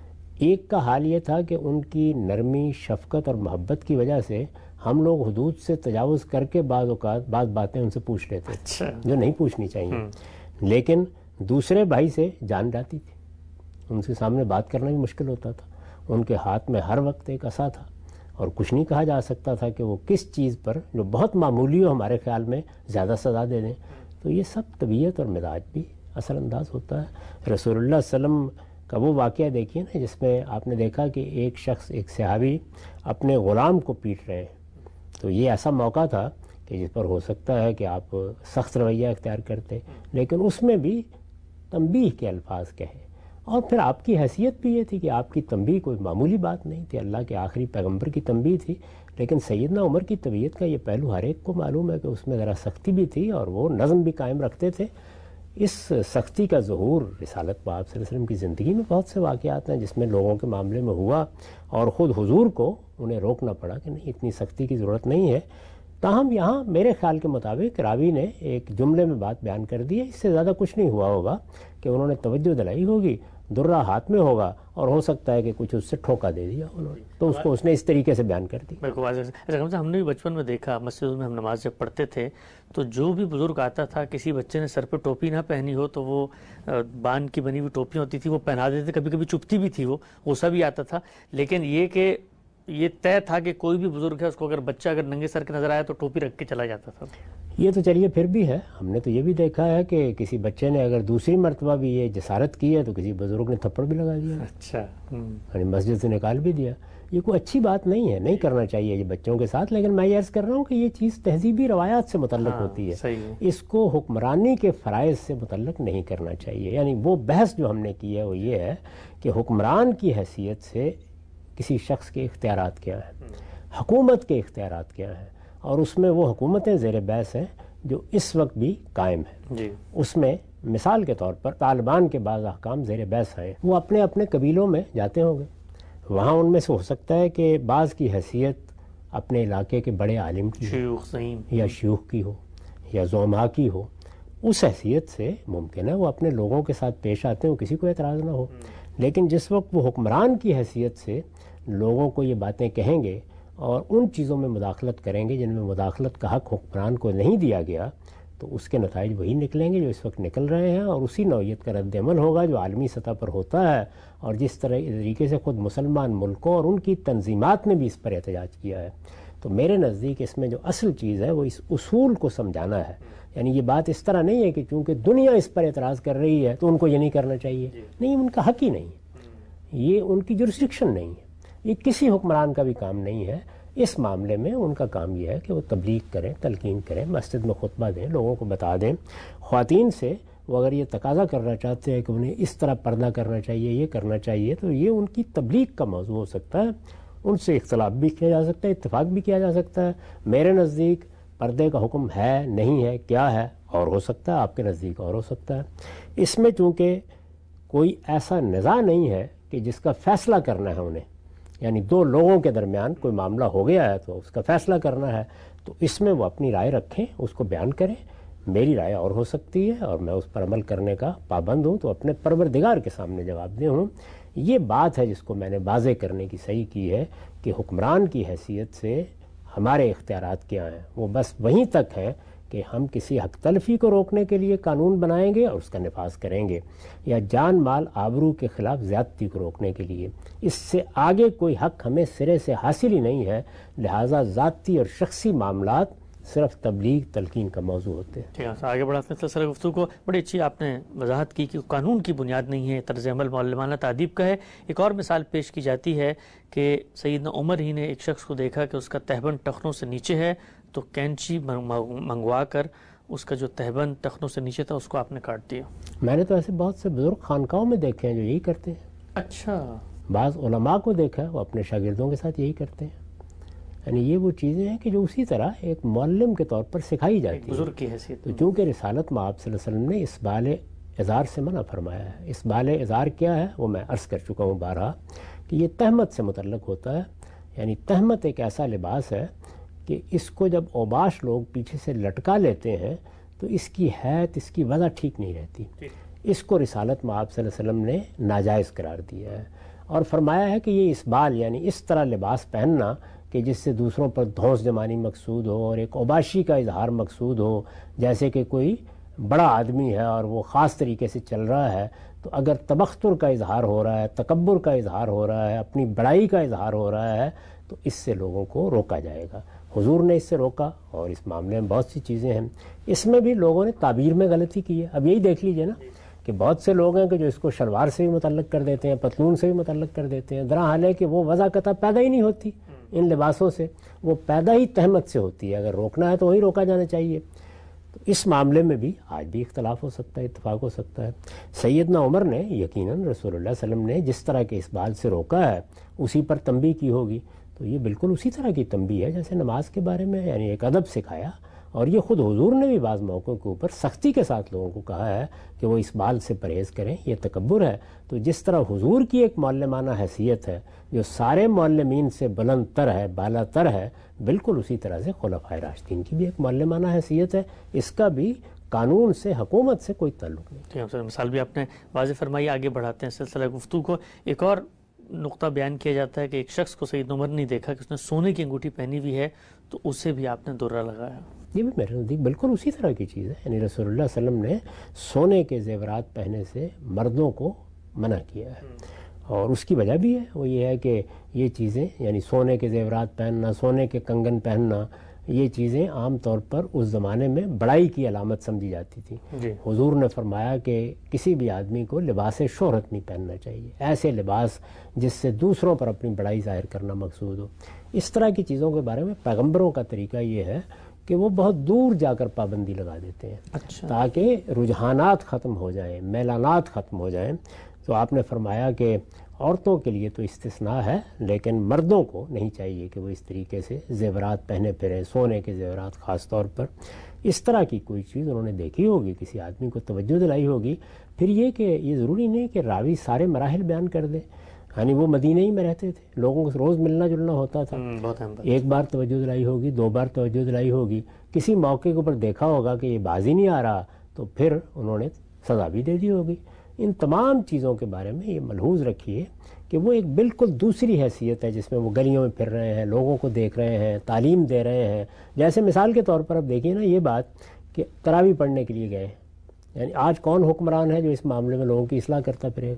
B: ایک کا حال یہ تھا کہ ان کی نرمی, شفقت اور محبت کی وجہ سے ہم لوگ حدود سے تجاوز کر کے بعض اوقات بعض باتیں ان سے پوچھ لیتے جو نہیں پوچھنی چاہیے. لیکن دوسرے بھائی سے جان جاتی تھی, ان کے سامنے بات کرنا بھی مشکل ہوتا تھا. ان کے ہاتھ میں ہر وقت ایک عصا تھا اور کچھ نہیں کہا جا سکتا تھا کہ وہ کس چیز پر جو بہت معمولی ہو ہمارے خیال میں زیادہ سزا دے دیں. تو یہ سب طبیعت اور مزاج بھی اثر انداز ہوتا ہے. رسول اللہ صلی اللہ علیہ وسلم کا وہ واقعہ دیکھیے نا جس میں آپ نے دیکھا کہ ایک شخص, ایک صحابی اپنے غلام کو پیٹ رہے ہیں. تو یہ ایسا موقع تھا کہ جس پر ہو سکتا ہے کہ آپ سخت رویہ اختیار کرتے, لیکن اس میں بھی تنبیہ کے الفاظ کہے. اور پھر آپ کی حیثیت بھی یہ تھی کہ آپ کی تنبیہ کوئی معمولی بات نہیں تھی, اللہ کے آخری پیغمبر کی تنبیہ تھی. لیکن سیدنا عمر کی طبیعت کا یہ پہلو ہر ایک کو معلوم ہے کہ اس میں ذرا سختی بھی تھی اور وہ نظم بھی قائم رکھتے تھے. اس سختی کا ظہور رسالت پاک صلی اللہ علیہ وسلم کی زندگی میں بہت سے واقعات ہیں جس میں لوگوں کے معاملے میں ہوا اور خود حضور کو انہیں روکنا پڑا کہ نہیں, اتنی سختی کی ضرورت نہیں ہے. تاہم یہاں میرے خیال کے مطابق راوی نے ایک جملے میں بات بیان کر دی ہے, اس سے زیادہ کچھ نہیں ہوا ہوگا کہ انہوں نے توجہ دلائی ہوگی, درہ ہاتھ میں ہوگا اور ہو سکتا ہے کہ کچھ اس سے ٹھوکا دے دیا انہوں نے, تو اس کو اس نے اس طریقے سے بیان کر دی.
A: بالکل واضح. اچھا, ہم نے بھی بچپن میں دیکھا مسجد میں ہم نماز جب پڑھتے تھے تو جو بھی بزرگ آتا تھا, کسی بچے نے سر پہ ٹوپی نہ پہنی ہو تو وہ بان کی بنی ہوئی ٹوپیاں ہوتی تھی وہ پہنا دیتے, کبھی کبھی چپتی بھی تھی, وہ غصہ بھی آتا تھا. لیکن یہ کہ یہ طے تھا کہ کوئی بھی بزرگ ہے اس کو اگر بچہ اگر ننگے سر کے نظر آیا تو ٹوپی رکھ کے چلا جاتا تھا.
B: یہ تو چلیے پھر بھی ہے, ہم نے تو یہ بھی دیکھا ہے کہ کسی بچے نے اگر دوسری مرتبہ بھی یہ جسارت کی ہے تو کسی بزرگ نے تھپڑ بھی لگا دیا.
A: اچھا,
B: یعنی مسجد سے نکال بھی دیا. یہ کوئی اچھی بات نہیں ہے, نہیں کرنا چاہیے یہ بچوں کے ساتھ. لیکن میں یہ عرض کر رہا ہوں کہ یہ چیز تہذیبی روایات سے متعلق ہوتی ہے, اس کو حکمرانی کے فرائض سے متعلق نہیں کرنا چاہیے. یعنی وہ بحث جو ہم نے کی ہے وہ یہ ہے کہ حکمران کی حیثیت سے کسی شخص کے اختیارات کیا ہیں, حکومت کے اختیارات کیا ہیں, اور اس میں وہ حکومتیں زیر بحث ہیں جو اس وقت بھی قائم ہیں. اس میں مثال کے طور پر طالبان کے بعض احکام زیر بحث ہیں. وہ اپنے اپنے قبیلوں میں جاتے ہوں گے, وہاں ان میں سے ہو سکتا ہے کہ بعض کی حیثیت اپنے علاقے کے بڑے عالم کی ہو یا شیوخ کی ہو یا زعماء کی ہو. اس حیثیت سے ممکن ہے وہ اپنے لوگوں کے ساتھ پیش آتے ہوں, کسی کو اعتراض نہ ہو. لیکن جس وقت وہ حکمران کی حیثیت سے لوگوں کو یہ باتیں کہیں گے اور ان چیزوں میں مداخلت کریں گے جن میں مداخلت کا حق حکمران کو نہیں دیا گیا، تو اس کے نتائج وہی نکلیں گے جو اس وقت نکل رہے ہیں، اور اسی نوعیت کا رد عمل ہوگا جو عالمی سطح پر ہوتا ہے، اور جس طریقے سے خود مسلمان ملکوں اور ان کی تنظیمات نے بھی اس پر احتجاج کیا ہے۔ تو میرے نزدیک اس میں جو اصل چیز ہے وہ اس اصول کو سمجھانا ہے، یعنی یہ بات اس طرح نہیں ہے کہ چونکہ دنیا اس پر اعتراض کر رہی ہے تو ان کو یہ نہیں کرنا چاہیے، نہیں، ان کا حق ہی نہیں ہے، یہ ان کی جورسڈکشن نہیں ہے، یہ کسی حکمران کا بھی کام نہیں ہے۔ اس معاملے میں ان کا کام یہ ہے کہ وہ تبلیغ کریں، تلقین کریں، مسجد میں خطبہ دیں، لوگوں کو بتا دیں۔ خواتین سے وہ اگر یہ تقاضا کرنا چاہتے ہیں کہ انہیں اس طرح پردہ کرنا چاہیے، یہ کرنا چاہیے، تو یہ ان کی تبلیغ کا موضوع ہو سکتا ہے، ان سے اختلاف بھی کیا جا سکتا ہے، اتفاق بھی کیا جا سکتا ہے۔ میرے نزدیک پردے کا حکم ہے، نہیں ہے، کیا ہے، اور ہو سکتا ہے آپ کے نزدیک اور ہو سکتا ہے۔ اس میں چونکہ کوئی ایسا نزاع نہیں ہے کہ جس کا فیصلہ کرنا ہے انہیں، یعنی دو لوگوں کے درمیان کوئی معاملہ ہو گیا ہے تو اس کا فیصلہ کرنا ہے، تو اس میں وہ اپنی رائے رکھیں، اس کو بیان کریں۔ میری رائے اور ہو سکتی ہے اور میں اس پر عمل کرنے کا پابند ہوں، تو اپنے پروردگار کے سامنے جواب دہ ہوں۔ یہ بات ہے جس کو میں نے واضح کرنے کی صحیح کی ہے کہ حکمران کی حیثیت سے ہمارے اختیارات کیا ہیں، وہ بس وہیں تک ہیں کہ ہم کسی حق تلفی کو روکنے کے لیے قانون بنائیں گے اور اس کا نفاذ کریں گے، یا جان مال آبرو کے خلاف زیادتی کو روکنے کے لیے۔ اس سے آگے کوئی حق ہمیں سرے سے حاصل ہی نہیں ہے، لہٰذا ذاتی اور شخصی معاملات صرف تبلیغ تلقین کا موضوع ہوتے ہیں۔
A: ٹھیک ہے، آگے بڑھاتے ہیں سلسلہ گفتگو کو۔ بڑی اچھی آپ نے وضاحت کی کہ قانون کی بنیاد نہیں ہے، طرز عمل معلمانہ تعدیب کا ہے۔ ایک اور مثال پیش کی جاتی ہے کہ سیدنا عمر ہی نے ایک شخص کو دیکھا کہ اس کا تہبند ٹخنوں سے نیچے ہے، تو کینچی منگوا کر اس کا جو تہبند ٹخنوں سے نیچے تھا اس کو آپ نے کاٹ دیا۔
B: میں نے تو ایسے بہت سے بزرگ خانقاہوں میں دیکھے ہیں جو یہی کرتے ہیں۔
A: اچھا،
B: بعض علماء کو دیکھا ہے وہ اپنے شاگردوں کے ساتھ یہی کرتے ہیں۔ یعنی یہ وہ چیزیں ہیں کہ جو اسی طرح ایک معلم کے طور پر سکھائی جاتی ہیں،
A: بزرگ کی حیثیت۔
B: تو چونکہ رسالت میں آپ صلی اللہ علیہ وسلم نے اسبال ازار سے منع فرمایا ہے۔ اسبال ازار کیا ہے وہ میں عرض کر چکا ہوں بارہا کہ یہ تہمت سے متعلق ہوتا ہے، یعنی تہمت ایک ایسا لباس ہے کہ اس کو جب اوباش لوگ پیچھے سے لٹکا لیتے ہیں تو اس کی حیت، اس کی وضع ٹھیک نہیں رہتی۔ اس کو رسالت میں آپ صلی اللہ علیہ وسلم نے ناجائز قرار دیا ہے اور فرمایا ہے کہ یہ اسبال یعنی اس طرح لباس پہننا کہ جس سے دوسروں پر دھونس جمانی مقصود ہو اور ایک اوباشی کا اظہار مقصود ہو، جیسے کہ کوئی بڑا آدمی ہے اور وہ خاص طریقے سے چل رہا ہے، تو اگر تبختر کا اظہار ہو رہا ہے، تکبر کا اظہار ہو رہا ہے، اپنی بڑائی کا اظہار ہو رہا ہے، تو اس سے لوگوں کو روکا جائے گا۔ حضور نے اس سے روکا، اور اس معاملے میں بہت سی چیزیں ہیں۔ اس میں بھی لوگوں نے تعبیر میں غلطی کی ہے۔ اب یہی دیکھ لیجئے نا کہ بہت سے لوگ ہیں کہ جو اس کو شلوار سے بھی متعلق کر دیتے ہیں، پتلون سے بھی متعلق کر دیتے ہیں، درحال ہے کہ وہ وضع قطع پیدا ہی نہیں ہوتی ان لباسوں سے، وہ پیدا ہی تہمت سے ہوتی ہے۔ اگر روکنا ہے تو وہی روکا جانا چاہیے۔ تو اس معاملے میں بھی آج بھی اختلاف ہو سکتا ہے، اتفاق ہو سکتا ہے۔ سیدنا عمر نے یقیناً رسول اللہ صلی اللہ علیہ وسلم نے جس طرح کے اس بال سے روکا ہے اسی پر تنبیہ کی ہوگی، تو یہ بالکل اسی طرح کی تنبیہ ہے جیسے نماز کے بارے میں، یعنی ایک ادب سکھایا، اور یہ خود حضور نے بھی بعض موقعوں کے اوپر سختی کے ساتھ لوگوں کو کہا ہے کہ وہ اس بال سے پرہیز کریں، یہ تکبر ہے۔ تو جس طرح حضور کی ایک معلمانہ حیثیت ہے جو سارے معلمین سے بلند تر ہے، بالا تر ہے، بالکل اسی طرح سے خلفائے راشدین کی بھی ایک معلمانہ حیثیت ہے۔ اس کا بھی قانون سے، حکومت سے کوئی تعلق نہیں۔
A: ٹھیک ہے سر، مثال بھی آپ نے واضح فرمائی۔ آگے بڑھاتے ہیں سلسلہ گفتگو کو۔ ایک اور نقطہ بیان کیا جاتا ہے کہ ایک شخص کو سیدنا عمر نے دیکھا کہ اس نے سونے کی انگوٹھی پہنی ہوئی ہے، تو اسے بھی آپ نے درہ لگایا۔
B: یہ بھی میرے نزدیک بالکل اسی طرح کی چیز ہے، یعنی رسول اللہ صلی اللہ علیہ وسلم نے سونے کے زیورات پہننے سے مردوں کو منع کیا ہے، اور اس کی وجہ بھی ہے، وہ یہ ہے کہ یہ چیزیں یعنی سونے کے زیورات پہننا، سونے کے کنگن پہننا، یہ چیزیں عام طور پر اس زمانے میں بڑائی کی علامت سمجھی جاتی تھی۔ حضور نے فرمایا کہ کسی بھی آدمی کو لباس شہرت نہیں پہننا چاہیے، ایسے لباس جس سے دوسروں پر اپنی بڑائی ظاہر کرنا مقصود ہو۔ اس طرح کی چیزوں کے بارے میں پیغمبروں کا طریقہ یہ ہے کہ وہ بہت دور جا کر پابندی لگا دیتے ہیں تاکہ رجحانات ختم ہو جائیں، میلانات ختم ہو جائیں۔ تو آپ نے فرمایا کہ عورتوں کے لیے تو استثناء ہے، لیکن مردوں کو نہیں چاہیے کہ وہ اس طریقے سے زیورات پہنے پھریں، سونے کے زیورات خاص طور پر۔ اس طرح کی کوئی چیز انہوں نے دیکھی ہوگی، کسی آدمی کو توجہ دلائی ہوگی۔ پھر یہ کہ یہ ضروری نہیں کہ راوی سارے مراحل بیان کر دے، یعنی وہ مدینہ ہی میں رہتے تھے، لوگوں کو روز ملنا جلنا ہوتا تھا، ایک بار توجہ دلائی ہوگی، دو بار توجہ دلائی ہوگی، کسی موقع کے اوپر دیکھا ہوگا کہ یہ باز ہی نہیں آ رہا، تو پھر انہوں نے سزا بھی دے دی ہوگی۔ ان تمام چیزوں کے بارے میں یہ ملحوظ رکھیے کہ وہ ایک بالکل دوسری حیثیت ہے جس میں وہ گلیوں میں پھر رہے ہیں، لوگوں کو دیکھ رہے ہیں، تعلیم دے رہے ہیں. جیسے مثال کے طور پر اب دیکھیے نا یہ بات کہ تراویح پڑھنے کے لیے گئے ہیں، یعنی آج کون حکمران ہے جو اس معاملے میں لوگوں کی اصلاح کرتا پھرے؟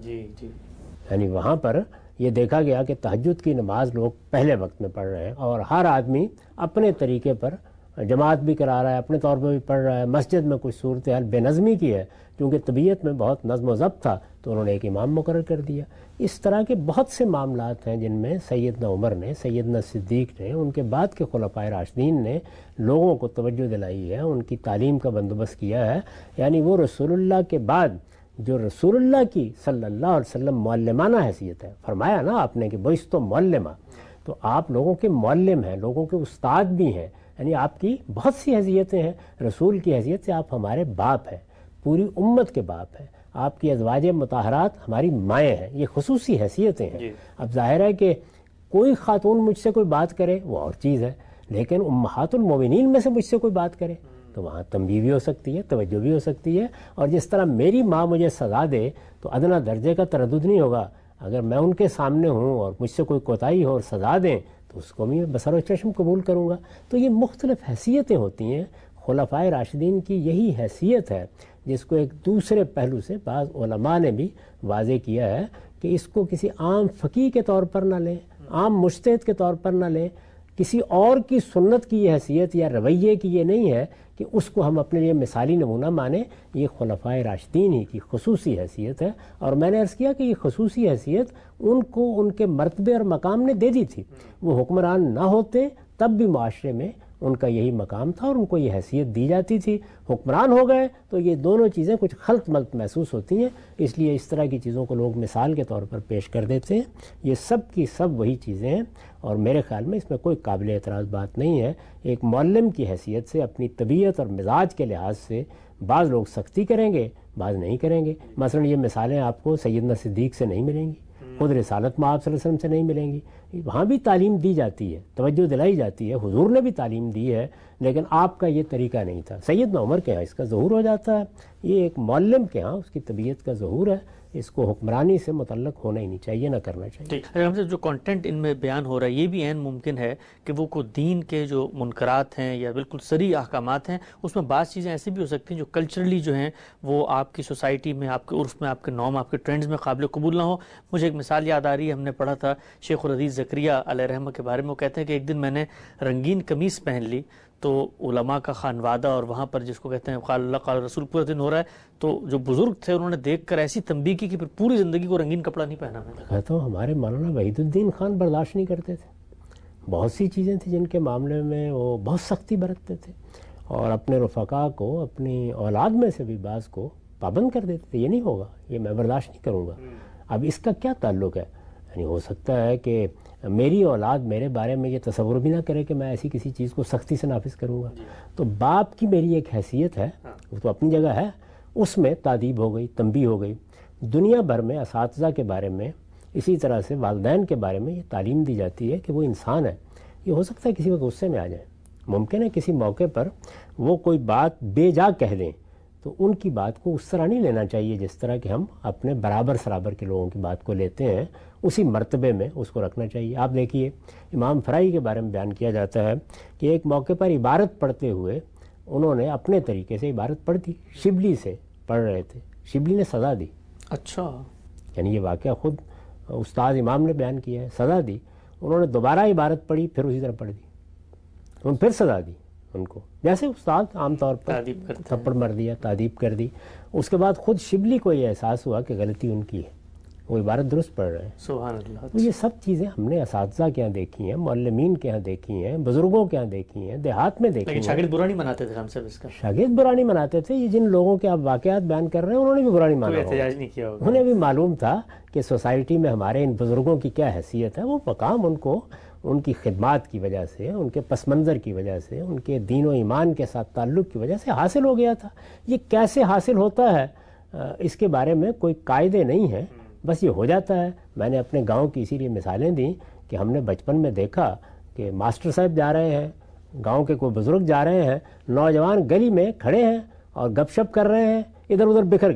B: یعنی وہاں پر یہ دیکھا گیا کہ تہجد کی نماز لوگ پہلے وقت میں پڑھ رہے ہیں اور ہر آدمی اپنے طریقے پر جماعت بھی کرا رہا ہے، اپنے طور پر بھی پڑھ رہا ہے. مسجد میں کچھ صورتحال بے نظمی کی ہے، کیونکہ طبیعت میں بہت نظم و ضبط تھا تو انہوں نے ایک امام مقرر کر دیا. اس طرح کے بہت سے معاملات ہیں جن میں سیدنا عمر نے، سیدنا صدیق نے، ان کے بعد کے خلفائے راشدین نے لوگوں کو توجہ دلائی ہے، ان کی تعلیم کا بندوبست کیا ہے. یعنی وہ رسول اللہ کے بعد جو رسول اللہ کی صلی اللہ علیہ وسلم معلمانہ حیثیت ہے، فرمایا نا آپ نے کہ بعثت معلمہ، تو آپ لوگوں کے معلم ہیں، لوگوں کے استاد بھی ہیں. یعنی آپ کی بہت سی حیثیتیں ہیں. رسول کی حیثیت سے آپ ہمارے باپ ہیں، پوری امت کے باپ ہیں. آپ کی ازواج مطہرات ہماری مائیں ہیں. یہ خصوصی حیثیتیں ہیں. اب ظاہر ہے کہ کوئی خاتون مجھ سے کوئی بات کرے وہ اور چیز ہے، لیکن امہات المومنین میں سے مجھ سے کوئی بات کرے تو وہاں تنبیہ بھی ہو سکتی ہے، توجہ بھی ہو سکتی ہے. اور جس طرح میری ماں مجھے سزا دے تو ادنیٰ درجے کا تردد نہیں ہوگا. اگر میں ان کے سامنے ہوں اور مجھ سے کوئی کوتاہی ہو اور سزا دیں تو اس کو بھی بصر و چشم قبول کروں گا. تو یہ مختلف حیثیتیں ہوتی ہیں. خلفائے راشدین کی یہی حیثیت ہے جس کو ایک دوسرے پہلو سے بعض علماء نے بھی واضح کیا ہے کہ اس کو کسی عام فقیہ کے طور پر نہ لیں، عام مجتہد کے طور پر نہ لیں، کسی اور کی سنت کی یہ حیثیت یا رویے کی یہ نہیں ہے کہ اس کو ہم اپنے لیے مثالی نمونہ مانیں. یہ خلفائے راشدین ہی کی خصوصی حیثیت ہے. اور میں نے عرض کیا کہ یہ خصوصی حیثیت ان کو ان کے مرتبے اور مقام نے دے دی تھی. وہ حکمران نہ ہوتے تب بھی معاشرے میں ان کا یہی مقام تھا اور ان کو یہ حیثیت دی جاتی تھی. حکمران ہو گئے تو یہ دونوں چیزیں کچھ خلط ملط محسوس ہوتی ہیں، اس لیے اس طرح کی چیزوں کو لوگ مثال کے طور پر پیش کر دیتے ہیں. یہ سب کی سب وہی چیزیں ہیں اور میرے خیال میں اس میں کوئی قابل اعتراض بات نہیں ہے. ایک معلم کی حیثیت سے اپنی طبیعت اور مزاج کے لحاظ سے بعض لوگ سختی کریں گے، بعض نہیں کریں گے. مثلا یہ مثالیں آپ کو سیدنا صدیق سے نہیں ملیں گی، خود رسالت میں آپ صلی اللہ علیہ وسلم سے نہیں ملیں گی. وہاں بھی تعلیم دی جاتی ہے، توجہ دلائی جاتی ہے، حضور نے بھی تعلیم دی ہے، لیکن آپ کا یہ طریقہ نہیں تھا. سیدنا عمر کے ہاں اس کا ظہور ہو جاتا ہے. یہ ایک معلم کے ہاں اس کی طبیعت کا ظہور ہے. اس کو حکمرانی سے متعلق ہونا ہی نہیں چاہیے، نہ کرنا چاہیے.
A: ہم سے جو کانٹینٹ ان میں بیان ہو رہا ہے یہ بھی عین ممکن ہے کہ وہ کو دین کے جو منکرات ہیں یا بالکل صریح احکامات ہیں اس میں بعض چیزیں ایسی بھی ہو سکتی ہیں جو کلچرلی جو ہیں وہ آپ کی سوسائٹی میں، آپ کے عرف میں، آپ کے نام، آپ کے ٹرینڈز میں قابل قبول نہ ہو. مجھے ایک مثال یاد آ رہی ہے، ہم نے پڑھا تھا شیخ الحدیث زکریا علیہ رحمہ کے بارے میں. وہ کہتے ہیں کہ ایک دن میں نے رنگین قمیص پہن لی تو علماء کا خانوادہ اور وہاں پر جس کو کہتے ہیں قال اللہ قال رسول پورا دن ہو رہا ہے تو جو بزرگ تھے انہوں نے دیکھ کر ایسی تنبیہ کی کہ پھر پوری زندگی کو رنگین کپڑا نہیں پہنا. میں
B: کہتا ہوں ہمارے مولانا وحید الدین خان برداشت نہیں کرتے تھے. بہت سی چیزیں تھیں جن کے معاملے میں وہ بہت سختی برتتے تھے اور اپنے رفقا کو، اپنی اولاد میں سے بھی بعض کو پابند کر دیتے تھے. یہ نہیں ہوگا، یہ میں برداشت نہیں کروں گا. اب اس کا کیا تعلق ہے؟ یعنی ہو سکتا ہے کہ میری اولاد میرے بارے میں یہ تصور بھی نہ کرے کہ میں ایسی کسی چیز کو سختی سے نافذ کروں گا. تو باپ کی میری ایک حیثیت ہے، وہ تو اپنی جگہ ہے، اس میں تادیب ہو گئی، تنبیہ ہو گئی. دنیا بھر میں اساتذہ کے بارے میں، اسی طرح سے والدین کے بارے میں یہ تعلیم دی جاتی ہے کہ وہ انسان ہے. یہ ہو سکتا ہے کسی وقت غصے میں آ جائیں، ممکن ہے کسی موقع پر وہ کوئی بات بے جا کہہ دیں، تو ان کی بات کو اس طرح نہیں لینا چاہیے جس طرح کہ ہم اپنے برابر سرابر کے لوگوں کی بات کو لیتے ہیں. اسی مرتبے میں اس کو رکھنا چاہیے. آپ دیکھیے امام فرائی کے بارے میں بیان کیا جاتا ہے کہ ایک موقع پر عبارت پڑھتے ہوئے انہوں نے اپنے طریقے سے عبارت پڑھ دی، شبلی سے پڑھ رہے تھے، شبلی نے سزا دی.
A: اچھا،
B: یعنی یہ واقعہ خود استاد امام نے بیان کیا ہے. سزا دی، انہوں نے دوبارہ عبارت پڑھی، پھر اسی طرح پڑھ دی، انہوں نے پھر سزا دی ان کو، جیسے استاد عام طور پر تھپڑ مار دیا، تعدیب کر دی. اس کے بعد خود شبلی کو یہ احساس ہوا کہ غلطی ان کی ہے، وہ عبارت درست پڑھ رہے ہیں.
A: سبحان اللہ.
B: تو یہ سب چیزیں ہم نے اساتذہ کے یہاں دیکھی ہیں، معلمین کے یہاں دیکھی ہیں، بزرگوں کے یہاں دیکھی ہیں، دیہات میں دیکھی ہیں.
A: لیکن شاگرد برا نہیں مناتے تھے ہم سب اس کا.
B: شاگرد برا نہیں مناتے تھے. یہ جن لوگوں کے آپ واقعات بیان کر رہے ہیں انہوں نے بھی برا نہیں مانا،
A: احتجاج نہیں کیا ہوگا.
B: انہیں بھی معلوم تھا کہ سوسائٹی میں ہمارے ان بزرگوں کی کیا حیثیت ہے. وہ مقام ان کو ان کی خدمات کی وجہ سے، ان کے پس منظر کی وجہ سے، ان کے دین و ایمان کے ساتھ تعلق کی وجہ سے حاصل ہو گیا تھا. یہ کیسے حاصل ہوتا ہے اس کے بارے میں کوئی قاعدے نہیں ہیں، بس یہ ہو جاتا ہے. میں نے اپنے گاؤں کی اسی لیے مثالیں دیں کہ ہم نے بچپن میں دیکھا کہ ماسٹر صاحب جا رہے ہیں، گاؤں کے کوئی بزرگ جا رہے ہیں، نوجوان گلی میں کھڑے ہیں اور گپ شپ کر رہے ہیں، ادھر ادھر بکھر گئے.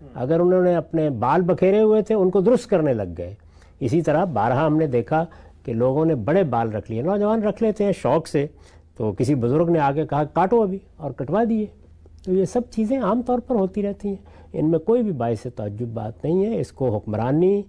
B: اگر انہوں نے اپنے بال بکھیرے ہوئے تھے ان کو درست کرنے لگ گئے. اسی طرح بارہا ہم نے دیکھا کہ لوگوں نے بڑے بال رکھ لیے, نوجوان رکھ لیتے ہیں شوق سے, تو کسی بزرگ نے آگے کہا کاٹو ابھی, اور کٹوا دیے. تو یہ سب چیزیں عام طور پر ہوتی رہتی ہیں, ان میں کوئی بھی باعث تعجب بات نہیں ہے. اس کو حکمرانی,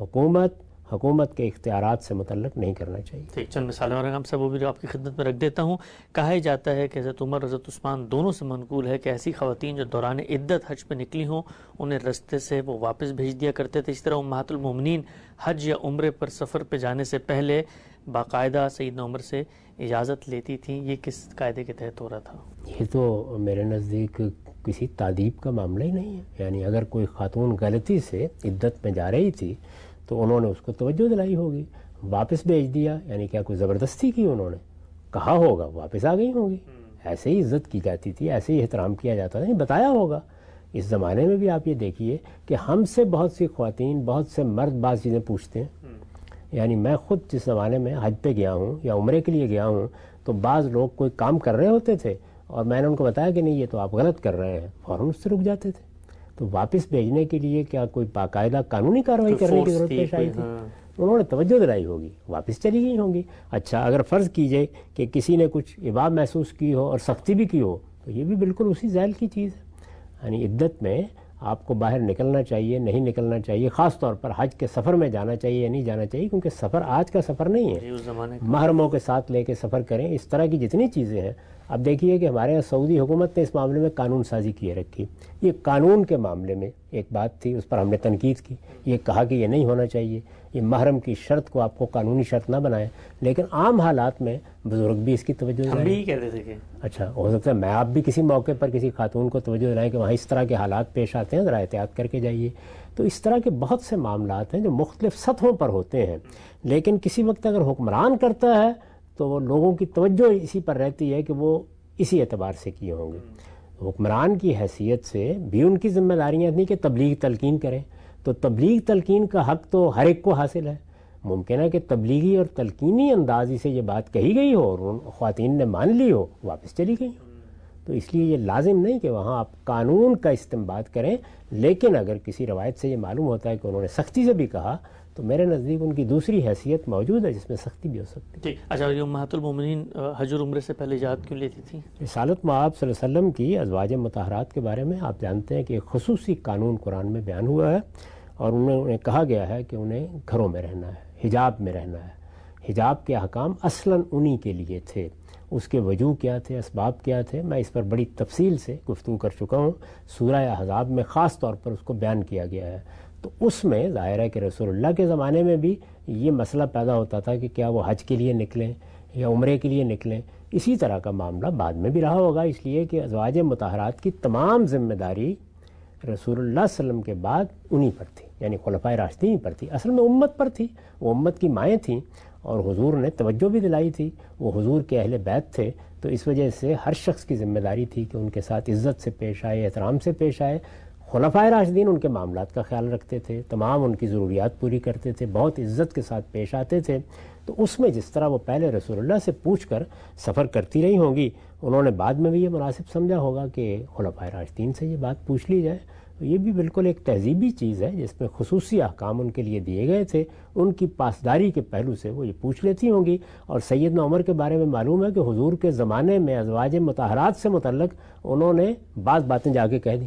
B: حکومت کے اختیارات سے متعلق نہیں کرنا چاہیے.
A: ٹھیک, چند مثالیں اور ہم سب وہ بھی آپ کی خدمت میں رکھ دیتا ہوں. کہا جاتا ہے کہ حضرت عمر حضرت عثمان دونوں سے منقول ہے کہ ایسی خواتین جو دوران عدت حج پہ نکلی ہوں انہیں رستے سے وہ واپس بھیج دیا کرتے تھے. اس طرح امہات المومنین حج یا عمرے پر سفر پہ جانے سے پہلے باقاعدہ سیدنا عمر سے اجازت لیتی تھیں. یہ کس قاعدے کے تحت ہو رہا تھا؟
B: یہ تو میرے نزدیک کسی تعدیب کا معاملہ ہی نہیں ہے. یعنی اگر کوئی خاتون غلطی سے عدت میں جا رہی تھی تو انہوں نے اس کو توجہ دلائی ہوگی, واپس بھیج دیا. یعنی کیا کوئی زبردستی کی؟ انہوں نے کہا ہوگا, واپس آ گئی ہوں گی. ایسے ہی عزت کی جاتی تھی, ایسے ہی احترام کیا جاتا تھا, بتایا ہوگا. اس زمانے میں بھی آپ یہ دیکھیے کہ ہم سے بہت سی خواتین, بہت سے مرد بعض چیزیں پوچھتے ہیں. یعنی میں خود جس زمانے میں حج پہ گیا ہوں یا عمرے کے لیے گیا ہوں تو بعض لوگ کوئی کام کر رہے ہوتے تھے اور میں نے ان کو بتایا کہ نہیں یہ تو آپ غلط کر رہے ہیں, فوراً اس سے رک جاتے تھے. تو واپس بھیجنے کے لیے کیا کوئی باقاعدہ قانونی کارروائی کرنے کی ضرورت پیش آئی تھی؟ انہوں نے توجہ دلائی ہوگی, واپس چلی گئی ہوں گی. اچھا, اگر فرض کیجئے کہ کسی نے کچھ عبا محسوس کی ہو اور سختی بھی کی ہو تو یہ بھی بالکل اسی ذیل کی چیز ہے. یعنی عدت میں آپ کو باہر نکلنا چاہیے, نہیں نکلنا چاہیے, خاص طور پر حج کے سفر میں جانا چاہیے یا نہیں جانا چاہیے, کیونکہ سفر آج کا سفر نہیں ہے. محرموں کے ساتھ لے کے سفر کریں. اس طرح کی جتنی چیزیں ہیں, اب دیکھیے کہ ہمارے یہاں سعودی حکومت نے اس معاملے میں قانون سازی کیے رکھی. یہ قانون کے معاملے میں ایک بات تھی, اس پر ہم نے تنقید کی, یہ کہا کہ یہ نہیں ہونا چاہیے, یہ محرم کی شرط کو آپ کو قانونی شرط نہ بنائیں. لیکن عام حالات میں بزرگ بھی اس کی توجہ دلائیں.
A: ہم بھی کہہ رہے تھے کہ
B: اچھا ہو سکتا ہے میں آپ بھی کسی موقع پر کسی خاتون کو توجہ دلائیں کہ وہاں اس طرح کے حالات پیش آتے ہیں, ذرا احتیاط کر کے جائیے. تو اس طرح کے بہت سے معاملات ہیں جو مختلف سطحوں پر ہوتے ہیں. لیکن کسی وقت اگر حکمران کرتا ہے تو وہ لوگوں کی توجہ اسی پر رہتی ہے کہ وہ اسی اعتبار سے کیے ہوں گے. حکمران کی حیثیت سے بھی ان کی ذمہ داریاں نہیں کہ تبلیغ تلقین کریں, تو تبلیغ تلقین کا حق تو ہر ایک کو حاصل ہے. ممکن ہے کہ تبلیغی اور تلقینی اندازی سے یہ بات کہی گئی ہو اور ان خواتین نے مان لی ہو, واپس چلی گئی ہو. تو اس لیے یہ لازم نہیں کہ وہاں آپ قانون کا استنباط کریں. لیکن اگر کسی روایت سے یہ معلوم ہوتا ہے کہ انہوں نے سختی سے بھی کہا تو میرے نزدیک ان کی دوسری حیثیت موجود ہے جس میں سختی بھی ہو سکتی ہے.
A: ٹھیک. اچھا, یہ امہات المومنین حج اور عمرے سے پہلے اجازت کیوں لیتی تھیں؟
B: رسالت مآب صلی اللہ علیہ وسلم کی ازواج مطہرات کے بارے میں آپ جانتے ہیں کہ ایک خصوصی قانون قرآن میں بیان ہوا ہے اور انہیں کہا گیا ہے کہ انہیں گھروں میں رہنا ہے, حجاب میں رہنا ہے. حجاب کے احکام اصلاً انہی کے لیے تھے. اس کے وجوہ کیا تھے, اسباب کیا تھے, میں اس پر بڑی تفصیل سے گفتگو کر چکا ہوں. سورہ احزاب میں خاص طور پر اس کو بیان کیا گیا ہے. تو اس میں ظاہر ہے کہ رسول اللہ کے زمانے میں بھی یہ مسئلہ پیدا ہوتا تھا کہ کیا وہ حج کے لیے نکلیں یا عمرے کے لیے نکلیں. اسی طرح کا معاملہ بعد میں بھی رہا ہوگا, اس لیے کہ ازواج مطہرات کی تمام ذمہ داری رسول اللہ صلی اللہ علیہ وسلم کے بعد انہی پر تھی, یعنی خلفائے راشدین پر تھی. اصل میں امت پر تھی, وہ امت کی مائیں تھیں اور حضور نے توجہ بھی دلائی تھی. وہ حضور کے اہل بیت تھے, تو اس وجہ سے ہر شخص کی ذمہ داری تھی کہ ان کے ساتھ عزت سے پیش آئے, احترام سے پیش آئے. خلفائے راشدین ان کے معاملات کا خیال رکھتے تھے, تمام ان کی ضروریات پوری کرتے تھے, بہت عزت کے ساتھ پیش آتے تھے. تو اس میں جس طرح وہ پہلے رسول اللہ سے پوچھ کر سفر کرتی رہی ہوں گی, انہوں نے بعد میں بھی یہ مناسب سمجھا ہوگا کہ خلفائے راشدین سے یہ بات پوچھ لی جائے. تو یہ بھی بالکل ایک تہذیبی چیز ہے جس میں خصوصی احکام ان کے لیے دیے گئے تھے. ان کی پاسداری کے پہلو سے وہ یہ پوچھ لیتی ہوں گی. اور سیدنا عمر کے بارے میں معلوم ہے کہ حضور کے زمانے میں ازواج مطہرات سے متعلق انہوں نے بعض باتیں جا کے کہہ دیں.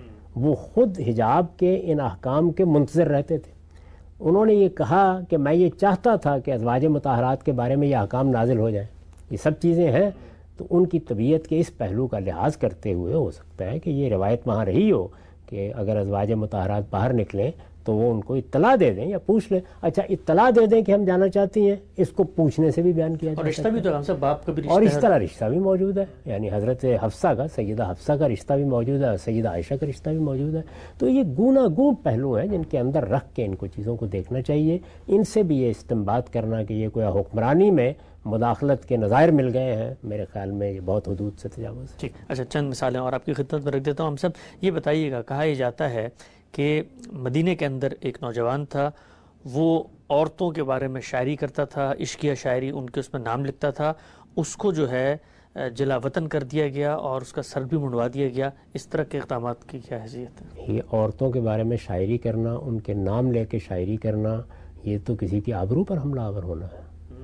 B: وہ خود حجاب کے ان احکام کے منتظر رہتے تھے. انہوں نے یہ کہا کہ میں یہ چاہتا تھا کہ ازواج مطہرات کے بارے میں یہ احکام نازل ہو جائیں. یہ سب چیزیں ہیں. تو ان کی طبیعت کے اس پہلو کا لحاظ کرتے ہوئے ہو سکتا ہے کہ یہ روایت وہاں رہی ہو کہ اگر ازواج مطہرات باہر نکلیں تو وہ ان کو اطلاع دے دیں یا پوچھ لیں. اچھا, اطلاع دے دیں کہ ہم جانا چاہتی ہیں, اس کو پوچھنے سے بھی بیان کیا جاتا ہے.
A: اور رشتہ بھی تو ہم سب باپ کا بھی رشتہ,
B: اور اس طرح رشتہ بھی موجود ہے. یعنی حضرت حفصہ کا, سیدہ حفصہ کا رشتہ بھی موجود ہے اور سیدہ عائشہ کا رشتہ بھی موجود ہے. تو یہ گوناگون پہلو ہیں جن کے اندر رکھ کے ان کو چیزوں کو دیکھنا چاہیے. ان سے بھی یہ استنباط کرنا کہ یہ کوئی حکمرانی میں مداخلت کے نظائر مل گئے ہیں, میرے خیال میں یہ بہت حدود سے تجاوز ہے.
A: ٹھیک. اچھا, چند مثالیں اور آپ کی خدمت میں رکھ دیتا ہوں. ہم سب یہ بتائیے گا, کہا جاتا ہے کہ مدینے کے اندر ایک نوجوان تھا, وہ عورتوں کے بارے میں شاعری کرتا تھا, عشقیہ شاعری, ان کے اس میں نام لکھتا تھا. اس کو جو ہے جلا وطن کر دیا گیا اور اس کا سر بھی منڈوا دیا گیا، اس طرح کے اقدامات کی کیا حیثیت ہے؟
B: یہ عورتوں کے بارے میں شاعری کرنا، ان کے نام لے کے شاعری کرنا، یہ تو کسی کی آبرو پر حملہ آور ہونا ہے۔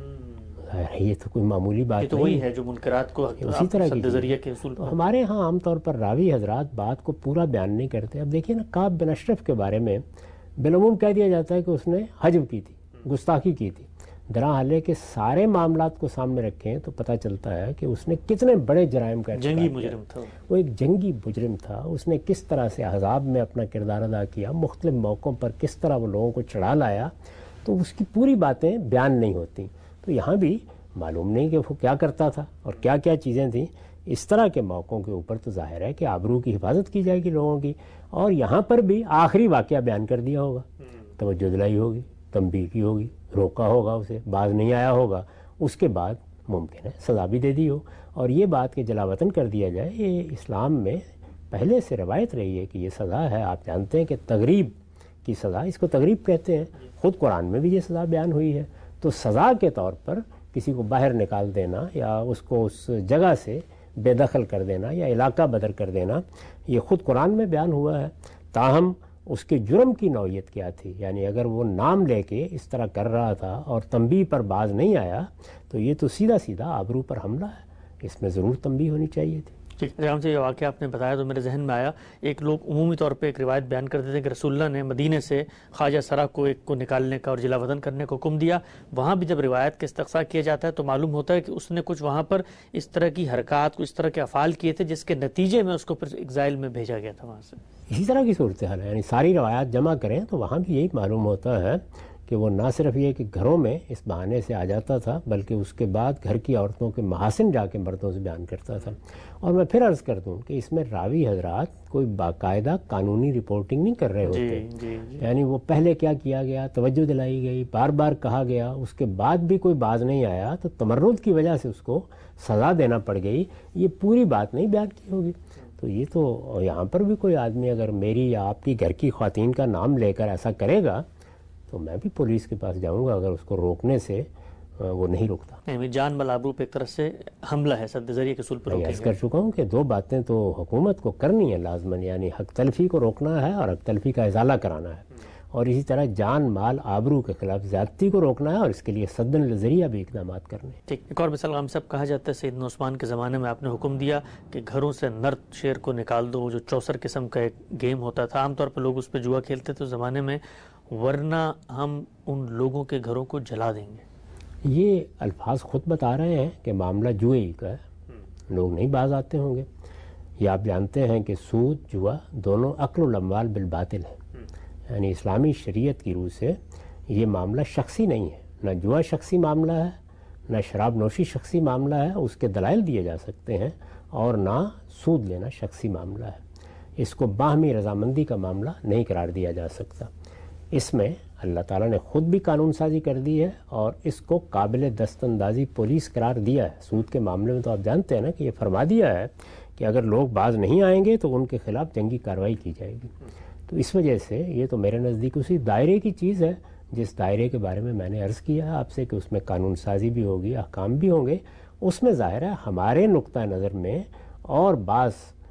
B: یہ تو کوئی معمولی بات نہیں،
A: یہ تو وہی ہے جو منکرات کو
B: اسی طرح کی
A: ذریعہ کے اصول پر۔
B: ہمارے ہاں عام طور پر راوی حضرات بات کو پورا بیان نہیں کرتے۔ اب دیکھیے نا، کعب بن اشرف کے بارے میں بالعموم کہہ دیا جاتا ہے کہ اس نے حجب کی تھی، گستاخی کی تھی، درحالے کے سارے معاملات کو سامنے رکھیں تو پتہ چلتا ہے کہ اس نے کتنے بڑے جرائم کا
A: جنگی مجرم تھا،
B: وہ ایک جنگی مجرم تھا۔ اس نے کس طرح سے احزاب میں اپنا کردار ادا کیا، مختلف موقعوں پر کس طرح وہ لوگوں کو چڑھا لایا، تو اس کی پوری باتیں بیان نہیں ہوتی۔ تو یہاں بھی معلوم نہیں کہ وہ کیا کرتا تھا اور کیا کیا چیزیں تھیں۔ اس طرح کے موقعوں کے اوپر تو ظاہر ہے کہ آبرو کی حفاظت کی جائے گی لوگوں کی، اور یہاں پر بھی آخری واقعہ بیان کر دیا ہوگا، توجہ دلائی ہوگی، تنبیہ کی ہوگی، روکا ہوگا، اسے باز نہیں آیا ہوگا، اس کے بعد ممکن ہے سزا بھی دے دی ہو۔ اور یہ بات کہ جلا وطن کر دیا جائے، یہ اسلام میں پہلے سے روایت رہی ہے کہ یہ سزا ہے۔ آپ جانتے ہیں کہ تغریب کی سزا، اس کو تغریب کہتے ہیں، خود قرآن میں بھی یہ سزا بیان ہوئی ہے۔ تو سزا کے طور پر کسی کو باہر نکال دینا یا اس کو اس جگہ سے بے دخل کر دینا یا علاقہ بدر کر دینا، یہ خود قرآن میں بیان ہوا ہے۔ تاہم اس کے جرم کی نوعیت کیا تھی، یعنی اگر وہ نام لے کے اس طرح کر رہا تھا اور تنبیہ پر باز نہیں آیا تو یہ تو سیدھا سیدھا آبرو پر حملہ ہے، اس میں ضرور تنبیہ ہونی چاہیے تھی۔
A: جناب سے یہ واقعہ آپ نے بتایا تو میرے ذہن میں آیا، ایک لوگ عمومی طور پہ ایک روایت بیان کرتے تھے کہ رسول اللہ نے مدینے سے خواجہ سرا کو ایک کو نکالنے کا اور جلا وطن کرنے کو حکم دیا۔ وہاں بھی جب روایت کا استقصاء کیا جاتا ہے تو معلوم ہوتا ہے کہ اس نے کچھ وہاں پر اس طرح کی حرکات، اس طرح کے افعال کیے تھے جس کے نتیجے میں اس کو پھر ایگزائل میں بھیجا گیا تھا وہاں سے۔
B: اسی طرح کی صورتحال ہے، یعنی ساری روایات جمع کریں تو وہاں بھی یہی معلوم ہوتا ہے کہ وہ نہ صرف یہ کہ گھروں میں اس بہانے سے آ جاتا تھا بلکہ اس کے بعد گھر کی عورتوں کے محاسن جا کے مردوں سے بیان کرتا تھا۔ اور میں پھر عرض کر دوں کہ اس میں راوی حضرات کوئی باقاعدہ قانونی رپورٹنگ نہیں کر رہے ہوتے، یعنی وہ پہلے کیا کیا گیا، توجہ دلائی گئی، بار بار کہا گیا، اس کے بعد بھی کوئی باز نہیں آیا تو تمرد کی وجہ سے اس کو سزا دینا پڑ گئی، یہ پوری بات نہیں بیان کی ہوگی۔ تو یہ تو یہاں پر بھی کوئی آدمی اگر میری یا آپ کی گھر کی خواتین کا نام لے کر ایسا کرے گا تو میں بھی پولیس کے پاس جاؤں گا اگر اس کو روکنے سے وہ نہیں روکتا۔
A: جان مال آبرو پہ ایک طرح سے حملہ ہے، سد ذریعہ کے اصول پر
B: میں عرض کر چکا ہوں کہ دو باتیں تو حکومت کو کرنی ہے لازماً، یعنی حق تلفی کو روکنا ہے اور حق تلفی کا ازالہ کرانا ہے، اور اسی طرح جان مال آبرو کے خلاف زیادتی کو روکنا ہے اور اس کے لیے سد ذریعہ بھی اقدامات کرنے ہیں۔
A: ٹھیک، ایک اور مثال غام صاحب، کہا جاتا ہے سیدنا عثمان کے زمانے میں آپ نے حکم دیا کہ گھروں سے نر شیر کو نکال دو، جو چوسر قسم کا ایک گیم ہوتا تھا، عام طور پر لوگ اس پہ جوا کھیلتے تھے اس زمانے میں، ورنہ ہم ان لوگوں کے گھروں کو جلا دیں گے۔
B: یہ الفاظ خود بتا رہے ہیں کہ معاملہ جوئے ہی کا ہے، لوگ نہیں باز آتے ہوں گے۔ یہ آپ جانتے ہیں کہ سود، جوا دونوں اکل الاموال بالباطل ہے، یعنی اسلامی شریعت کی روح سے یہ معاملہ شخصی نہیں ہے، نہ جوا شخصی معاملہ ہے، نہ شراب نوشی شخصی معاملہ ہے، اس کے دلائل دیے جا سکتے ہیں، اور نہ سود لینا شخصی معاملہ ہے۔ اس کو باہمی رضامندی کا معاملہ نہیں قرار دیا جا سکتا۔ اس میں اللہ تعالیٰ نے خود بھی قانون سازی کر دی ہے اور اس کو قابل دست اندازی پولیس قرار دیا ہے۔ سود کے معاملے میں تو آپ جانتے ہیں نا کہ یہ فرما دیا ہے کہ اگر لوگ باز نہیں آئیں گے تو ان کے خلاف جنگی کارروائی کی جائے گی۔ تو اس وجہ سے یہ تو میرے نزدیک اسی دائرے کی چیز ہے جس دائرے کے بارے میں میں نے عرض کیا ہے آپ سے کہ اس میں قانون سازی بھی ہوگی، احکام بھی ہوں گے۔ اس میں ظاہر ہے ہمارے نقطہ نظر میں اور بعض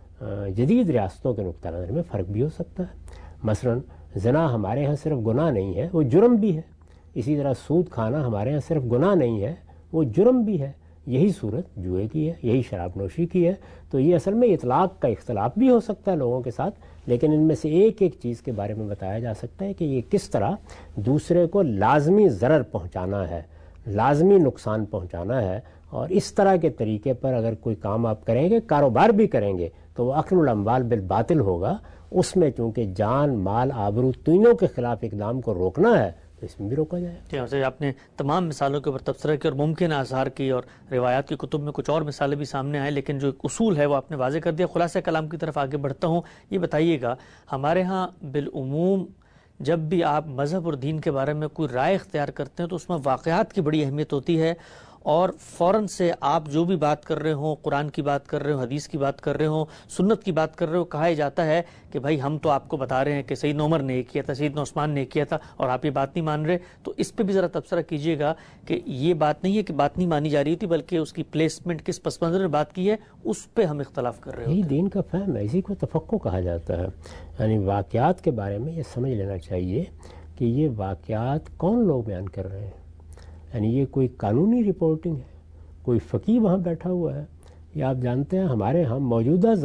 B: جدید ریاستوں کے نقطہ نظر میں فرق بھی ہو سکتا ہے۔ مثلاً زنا ہمارے ہاں صرف گناہ نہیں ہے، وہ جرم بھی ہے، اسی طرح سود کھانا ہمارے ہاں صرف گناہ نہیں ہے، وہ جرم بھی ہے۔ یہی صورت جوئے کی ہے، یہی شراب نوشی کی ہے۔ تو یہ اصل میں اطلاق کا اختلاف بھی ہو سکتا ہے لوگوں کے ساتھ، لیکن ان میں سے ایک ایک چیز کے بارے میں بتایا جا سکتا ہے کہ یہ کس طرح دوسرے کو لازمی ضرر پہنچانا ہے، لازمی نقصان پہنچانا ہے، اور اس طرح کے طریقے پر اگر کوئی کام آپ کریں گے، کاروبار بھی کریں گے، تو وہ اکل الاموال بالباطل ہوگا۔ اس میں چونکہ جان مال آبرو تینوں کے خلاف اقدام کو روکنا ہے تو اس میں بھی روکا جائے۔
A: جی، آپ نے تمام مثالوں کے اوپر تبصرہ کیا اور ممکن آثار کی اور روایات کی کتب میں کچھ اور مثالیں بھی سامنے آئیں، لیکن جو اصول ہے وہ آپ نے واضح کر دیا۔ خلاصہ کلام کی طرف آگے بڑھتا ہوں، یہ بتائیے گا ہمارے ہاں بالعموم جب بھی آپ مذہب اور دین کے بارے میں کوئی رائے اختیار کرتے ہیں تو اس میں واقعات کی بڑی اہمیت ہوتی ہے، اور فوراً سے آپ جو بھی بات کر رہے ہوں، قرآن کی بات کر رہے ہوں، حدیث کی بات کر رہے ہوں، سنت کی بات کر رہے ہو، کہا جاتا ہے کہ بھائی ہم تو آپ کو بتا رہے ہیں کہ سیدنا عمر نے یہ کیا تھا، سیدنا عثمان نے کیا تھا، اور آپ یہ بات نہیں مان رہے. تو اس پہ بھی ذرا تبصرہ کیجیے گا کہ یہ بات نہیں ہے کہ بات نہیں مانی جا رہی تھی، بلکہ اس کی پلیسمنٹ کس پس منظر میں بات کی ہے اس پہ ہم اختلاف کر رہے
B: یہی
A: ہوتے ہیں.
B: دین کا فہم ہے، اسی کو تفقہ کہا جاتا ہے. یعنی واقعات کے بارے میں یہ سمجھ لینا چاہیے کہ یہ واقعات کون لوگ بیان کر رہے ہیں. یعنی یہ کوئی قانونی رپورٹنگ ہے، کوئی فقیہ وہاں بیٹھا ہوا ہے. یہ آپ جانتے ہیں ہمارے ہاں موجودہ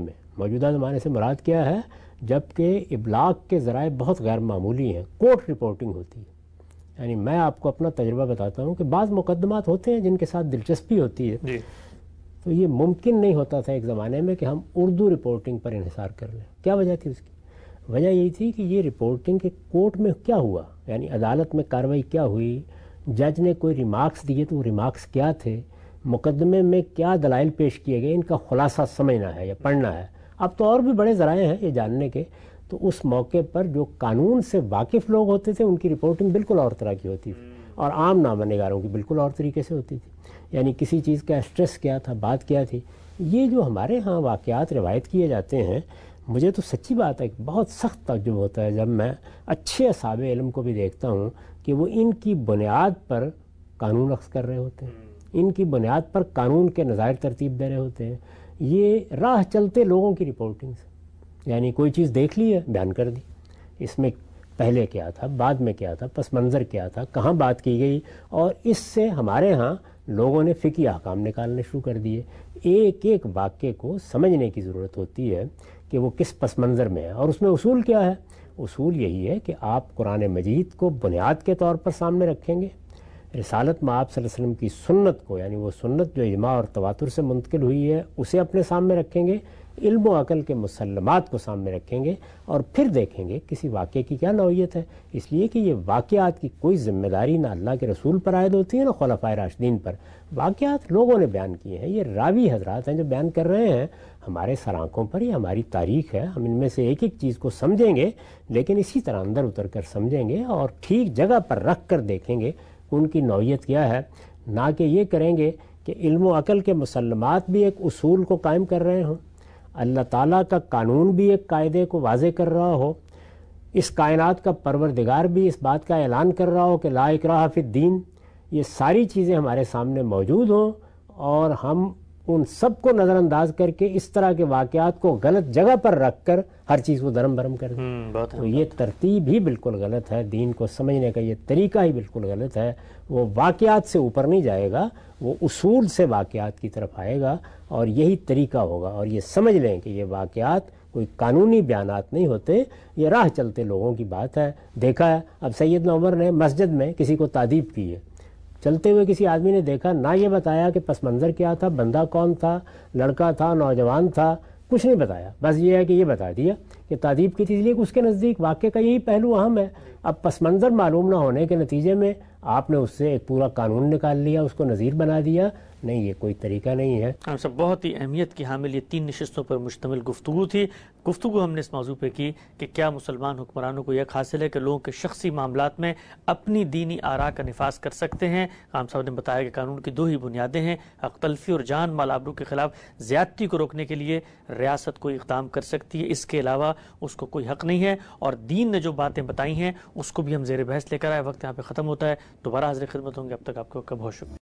B: زمانے سے مراد کیا ہے، جبکہ ابلاغ کے ذرائع بہت غیر معمولی ہیں، کورٹ رپورٹنگ ہوتی ہے. یعنی میں آپ کو اپنا تجربہ بتاتا ہوں کہ بعض مقدمات ہوتے ہیں جن کے ساتھ دلچسپی ہوتی ہے.
A: جی.
B: تو یہ ممکن نہیں ہوتا تھا ایک زمانے میں کہ ہم اردو رپورٹنگ پر انحصار کر لیں. کیا وجہ تھی اس کی؟ وجہ یہی تھی کہ یہ رپورٹنگ کے کورٹ میں کیا ہوا، یعنی عدالت میں کارروائی کیا ہوئی، جج نے کوئی ریمارکس دیے تو وہ ریمارکس کیا تھے، مقدمے میں کیا دلائل پیش کیے گئے، ان کا خلاصہ سمجھنا ہے یا پڑھنا ہے. اب تو اور بھی بڑے ذرائع ہیں یہ جاننے کے. تو اس موقع پر جو قانون سے واقف لوگ ہوتے تھے ان کی رپورٹنگ بالکل اور طرح کی ہوتی تھی، اور عام نامہ نگاروں کی بالکل اور طریقے سے ہوتی تھی. یعنی کسی چیز کا اسٹریس کیا تھا، بات کیا تھی. یہ جو ہمارے ہاں واقعات روایت کیے جاتے ہیں، مجھے تو سچی بات ہے کہ بہت سخت تعجب ہوتا ہے جب میں اچھے اصحاب علم کو بھی دیکھتا ہوں کہ وہ ان کی بنیاد پر قانون اخذ کر رہے ہوتے ہیں، ان کی بنیاد پر قانون کے نظائر ترتیب دے رہے ہوتے ہیں. یہ راہ چلتے لوگوں کی رپورٹنگ سے، یعنی کوئی چیز دیکھ لی ہے بیان کر دی، اس میں پہلے کیا تھا، بعد میں کیا تھا، پس منظر کیا تھا، کہاں بات کی گئی، اور اس سے ہمارے ہاں لوگوں نے فقہی احکام نکالنے شروع کر دیے. ایک ایک واقعے کو سمجھنے کی ضرورت ہوتی ہے کہ وہ کس پس منظر میں ہے، اور اس میں اصول کیا ہے. اصول یہی ہے کہ آپ قرآن مجید کو بنیاد کے طور پر سامنے رکھیں گے، رسالت مآب صلی اللہ علیہ وسلم کی سنت کو، یعنی وہ سنت جو اجماع اور تواتر سے منتقل ہوئی ہے، اسے اپنے سامنے رکھیں گے، علم و عقل کے مسلمات کو سامنے رکھیں گے، اور پھر دیکھیں گے کسی واقعے کی کیا نوعیت ہے. اس لیے کہ یہ واقعات کی کوئی ذمہ داری نہ اللہ کے رسول پر عائد ہوتی ہے نہ خلفائے راشدین پر. واقعات لوگوں نے بیان کیے ہیں، یہ راوی حضرات ہیں جو بیان کر رہے ہیں. ہمارے سر آنکھوں پر یہ ہماری تاریخ ہے، ہم ان میں سے ایک ایک چیز کو سمجھیں گے، لیکن اسی طرح اندر اتر کر سمجھیں گے اور ٹھیک جگہ پر رکھ کر دیکھیں گے کہ ان کی نوعیت کیا ہے. نہ کہ یہ کریں گے کہ علم و عقل کے مسلمات بھی ایک اصول کو قائم کر رہے ہوں، اللہ تعالیٰ کا قانون بھی ایک قاعدے کو واضح کر رہا ہو، اس کائنات کا پروردگار بھی اس بات کا اعلان کر رہا ہو کہ لا اکراہ فی الدین. یہ ساری چیزیں ہمارے سامنے موجود ہوں اور ہم ان سب کو نظر انداز کر کے اس طرح کے واقعات کو غلط جگہ پر رکھ کر ہر چیز کو درم برم کر دیں. تو یہ ترتیب ہی بالکل غلط ہے، دین کو سمجھنے کا یہ طریقہ ہی بالکل غلط ہے. وہ واقعات سے اوپر نہیں جائے گا، وہ اصول سے واقعات کی طرف آئے گا، اور یہی طریقہ ہوگا. اور یہ سمجھ لیں کہ یہ واقعات کوئی قانونی بیانات نہیں ہوتے، یہ راہ چلتے لوگوں کی بات ہے. دیکھا ہے اب سیدنا عمر نے مسجد میں کسی کو تعذیب کی ہے، چلتے ہوئے کسی آدمی نے دیکھا، نہ یہ بتایا کہ پس منظر کیا تھا، بندہ کون تھا، لڑکا تھا، نوجوان تھا، کچھ نہیں بتایا. بس یہ ہے کہ یہ بتا دیا کہ تعذیب کی تھی، اس لیے کہ اس کے نزدیک واقعے کا یہی پہلو اہم ہے. اب پس منظر معلوم نہ ہونے کے نتیجے میں آپ نے اس سے ایک پورا قانون نکال لیا، اس کو نظیر بنا دیا. نہیں، یہ کوئی طریقہ نہیں ہے.
A: ہم سب بہت ہی اہمیت کی حامل یہ 3 نشستوں پر مشتمل گفتگو تھی. گفتگو ہم نے اس موضوع پہ کی کہ کیا مسلمان حکمرانوں کو یہ حاصل ہے کہ لوگوں کے شخصی معاملات میں اپنی دینی آراء کا نفاذ کر سکتے ہیں. خان صاحب نے بتایا کہ قانون کی 2 ہی بنیادیں ہیں، حق تلفی اور جان مال آبرو کے خلاف زیادتی کو روکنے کے لیے ریاست کوئی اقدام کر سکتی ہے، اس کے علاوہ اس کو کوئی حق نہیں ہے. اور دین نے جو باتیں بتائی ہیں اس کو بھی ہم زیر بحث لے کر آئے. وقت یہاں پہ ختم ہوتا ہے، دوبارہ حاضر خدمت ہوں گے. اب تک آپ کو بہت شکریہ.